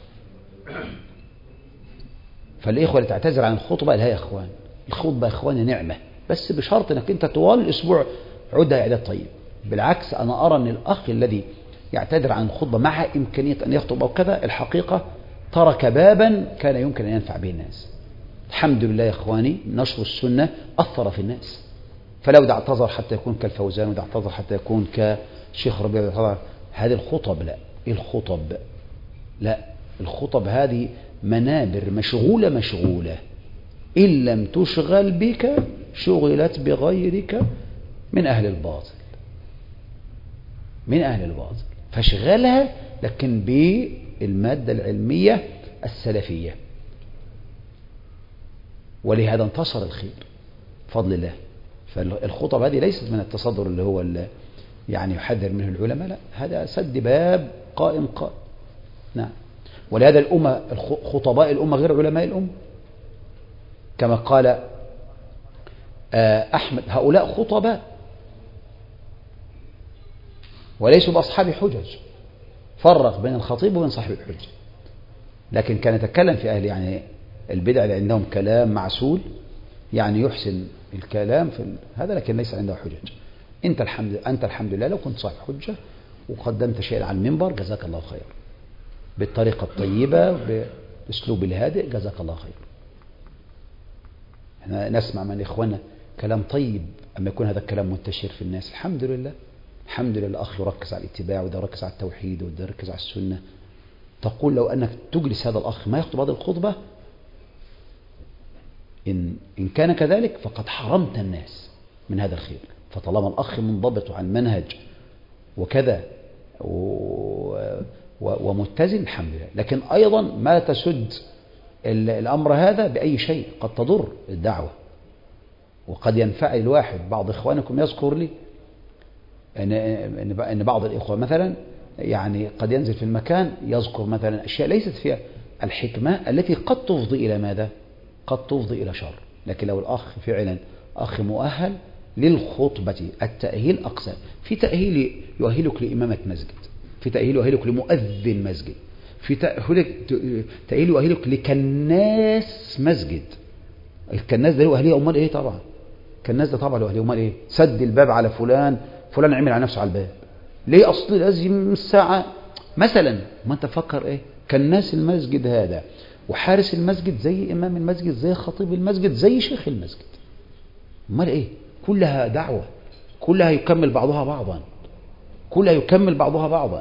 فالإخوة اللي تعتذر عن الخطبة لا يا إخوان، الخطبة يا إخوان نعمة، بس بشرط أنك أنت طوال الأسبوع عدها إعداد طيب. بالعكس أنا أرى أن الأخ الذي يعتذر عن الخطبة مع إمكانية أن يخطب أو كذا، الحقيقة ترك بابا كان يمكن أن ينفع به الناس. الحمد لله يا إخواني، نشر السنة أثر في الناس. فلو ده اعتذر حتى يكون كالفوزان، وده اعتذر حتى يكون كشيخ ربيع، هذه الخطب لا، الخطب لا، الخطب هذه منابر مشغولة مشغولة، إن لم تشغل بك شغلت بغيرك من أهل الباطل، من أهل الباطل، فاشغلها لكن بالمادة العلمية السلفية. ولهذا انتصر الخير بفضل الله. فالخطب هذه ليست من التصدر اللي هو اللي يعني يحذر منه العلماء، لا، هذا سد باب قائم قائم. نعم. ولهذا الأمة، خطباء الأمة غير علماء الأمة، كما قال أحمد هؤلاء خطباء وليسوا بأصحاب حجج، فرق بين الخطيب وبين صاحب الحجة. لكن كان يتكلم في أهل يعني البدع اللي عندهم كلام معسول، يعني يحسن الكلام في هذا، لكن ليس عنده حجج. أنت الحمد أنت الحمد لله لو كنت صاحب حجة وقدمت شيئا على المنبر جزاك الله خير، بالطريقة الطيبة بأسلوب الهادئ جزاك الله خير. احنا نسمع من إخواننا كلام طيب، أما يكون هذا الكلام منتشر في الناس الحمد لله، الحمد لله. الأخ يركز على الاتباع، وده يركز على التوحيد، وده يركز على السنة. تقول لو أنك تجلس هذا الأخ ما يخطب هذه الخطبة، إن, إن كان كذلك فقد حرمت الناس من هذا الخير. فطالما الأخ منضبط عن منهج وكذا و... ومتزن الحمد لله. لكن أيضا ما تسد الأمر هذا بأي شيء، قد تضر الدعوة، وقد ينفعل الواحد. بعض إخوانكم يذكر لي أن أن بعض الإخوة مثلا يعني قد ينزل في المكان يذكر مثلا أشياء ليست فيها الحكمة التي قد تفضي إلى ماذا؟ قد تفضي إلى شر. لكن لو الأخ فعلا أخ مؤهل للخطبة، التأهيل أقسام، في تأهيل يؤهلك لإمامة مسجد، في تأهيل يؤهلك لمؤذن مسجد، في تأهيل يؤهلك لكناس مسجد. الكناس ده له أهلية، أمال إيه؟ طبعا كناس ده طبعا له أهلية، أمال إيه؟ سد الباب على فلان، فلان عمل على نفسه على الباب ليه؟ أصل لازم الساعة مثلا. ما أنت فكر إيه؟ كناس المسجد هذا وحارس المسجد زي إمام المسجد زي خطيب المسجد زي شيخ المسجد، أمال إيه؟ كلها دعوة، كلها يكمل بعضها بعضا، كلها يكمل بعضها بعضا.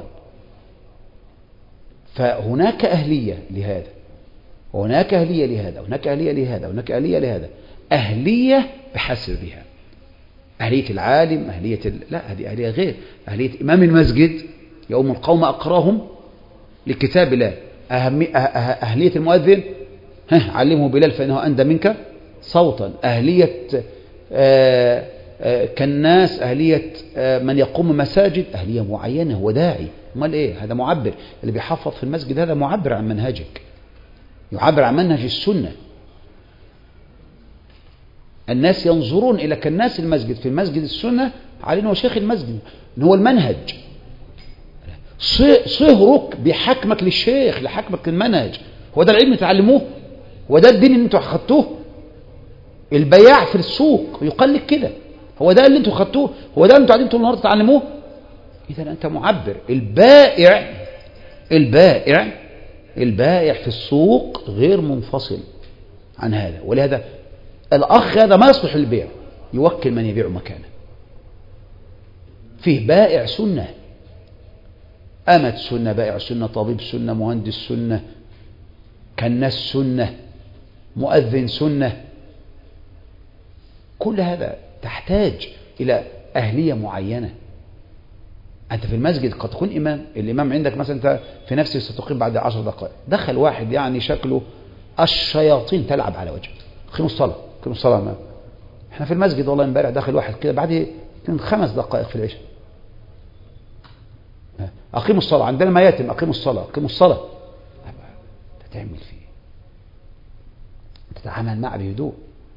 فهناك أهلية لهذا، وهناك أهلية لهذا، وهناك أهلية لهذا، وهناك أهلية لهذا. أهلية بحسبها، أهلية العالم، أهلية ال... لا، هذه أهلية غير أهلية إمام المسجد يؤم القوم أقراهم لكتاب الله. أهم... أه... أهلية المؤذن، ها علمه بلال فإنه أندى منك صوتا. أهلية آه... آه... كالناس، أهلية آه... من يقوم مساجد، أهلية معينة، هو داعي. امال ايه؟ هذا معبر، اللي بيحفظ في المسجد هذا معبر عن منهجك، يعبر عن منهج السنة. الناس ينظرون إلى كالناس المسجد في المسجد السنة على أنه شيخ المسجد، أنه هو المنهج. صهرك بحكمك للشيخ، لحكمك للمنهج. هو ده العلم تعلموه، هو ده الدين اللي انتوا أخذتوه. البياع في السوق يقال لك كده، هو ده اللي انتوا أخذتوه، هو ده اللي انتوا قاعدين طول النهار تتعلموه. إذا أنت معبر. البائع البائع البائع في السوق غير منفصل عن هذا. ولهذا الأخ هذا ما يصلح للبيع، يوكل من يبيع مكانه. فيه بائع سنة، أمة سنة، بائع سنة، طبيب سنة، مهندس سنة، كناس سنة، مؤذن سنة. كل هذا تحتاج إلى أهلية معينة. أنت في المسجد قد تكون إمام، الإمام عندك مثلا أنت في نفسك ستقيم بعد عشر دقائق، دخل واحد يعني شكله الشياطين تلعب على وجهه، قيموا الصلاة، قيموا الصلاة. ما. احنا في المسجد والله امبارح داخل واحد كده بعد خمس دقائق في العشاء، أقيموا الصلاة، عندنا ما يتم، أقيموا الصلاة، أقيموا الصلاة. تتعمل فيه، تتعامل معه بهدوء،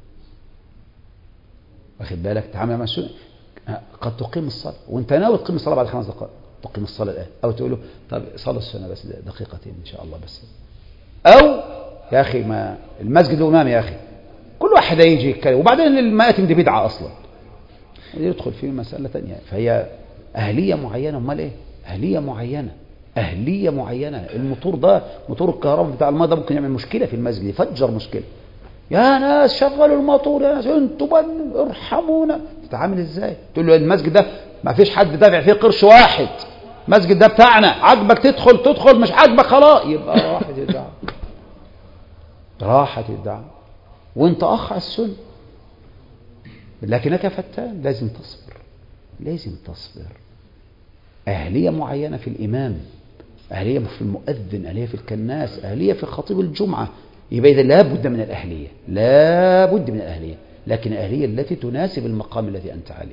واخد بالك، تتعامل مع السنة. قد تقيم الصلاة وانت ناوي تقيم الصلاة بعد خمس دقائق، تقيم الصلاة الآن، أو تقول له طب صلي السنة بس دقيقتين إن شاء الله بس، أو يا أخي ما المسجد أمام يا أخي، كل واحد يجي يتكلم، وبعدين المآتم دي بدعة أصلا، يدخل في مسألة ثانية. فهي أهلية معينة. أمال إيه؟ أهلية معينة، أهلية معينة. الموتور ده، موتور الكهرباء بتاع الماء ده ممكن يعمل مشكلة في المسجد، يفجر مشكلة. يا ناس شغلوا الموتور، يا ناس انتوا ارحمونا. تتعامل ازاي؟ تقول له المسجد ده ما فيش حد دافع فيه قرش واحد، المسجد ده بتاعنا، عجبك تدخل تدخل، مش عجبك خلاص، يبقى راحت الدعوة، راحت الدعوة، وانت اخ على السنة، لكنك فتان. لازم تصبر، لازم تصبر. أهلية معينة في الإمام، أهلية في المؤذن، أهلية في الكناس، أهلية في خطيب الجمعة. يبقى إذا لا بد من الأهلية، لا بد من الأهلية، لكن الأهلية التي تناسب المقام الذي أنت عليه.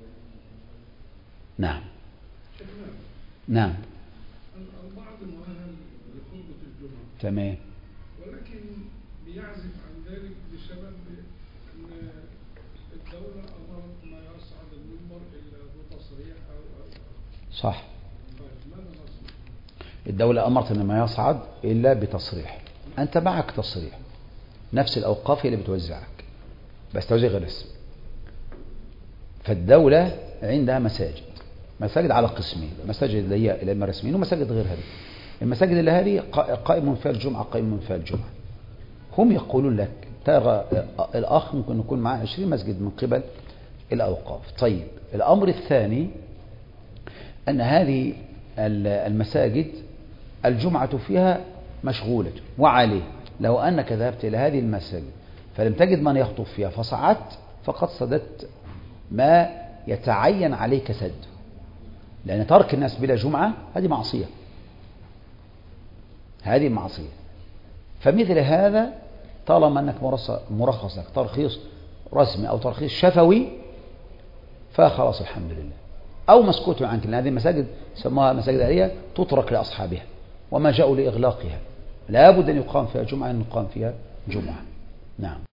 نعم نعم. البعض مؤهل لخطبة الجمعة تمام، ولكن بيعزف عن ذلك بسبب أن الدولة أمرت ما يصعد المنبر إلا بتصريح أو صح. الدولة أمرت أن ما يصعد إلا بتصريح، أنت معك تصريح، نفس الأوقاف هي اللي بتوزعك، بس توزيع غير رسمي. فالدولة عندها مساجد، مساجد على قسمين، مساجد اللي هي الأئمة الرسميين ومساجد غير هذه. المساجد اللي هذه قائم فيها الجمعة، قائم فيها الجمعة. هم يقولون لك ترى الأخ ممكن يكون معه عشرين مسجد من قبل الأوقاف. طيب الأمر الثاني أن هذه المساجد الجمعة فيها مشغولة، وعليه لو أنك ذهبت إلى هذه المساجد فلم تجد من يخطب فيها فصعدت، فقد صددت ما يتعين عليك سد، لأن ترك الناس بلا جمعة هذه معصية، هذه معصية. فمثل هذا طالما أنك مرخص لك ترخيص رسمي أو ترخيص شفوي فخلاص الحمد لله، أو مسكوت عنك، لأن هذه المساجد سموها مساجد أهلية تترك لأصحابها، وما جاءوا لإغلاقها لا بد أن يقام فيها جمعة، أن يقام فيها جمعة. نعم.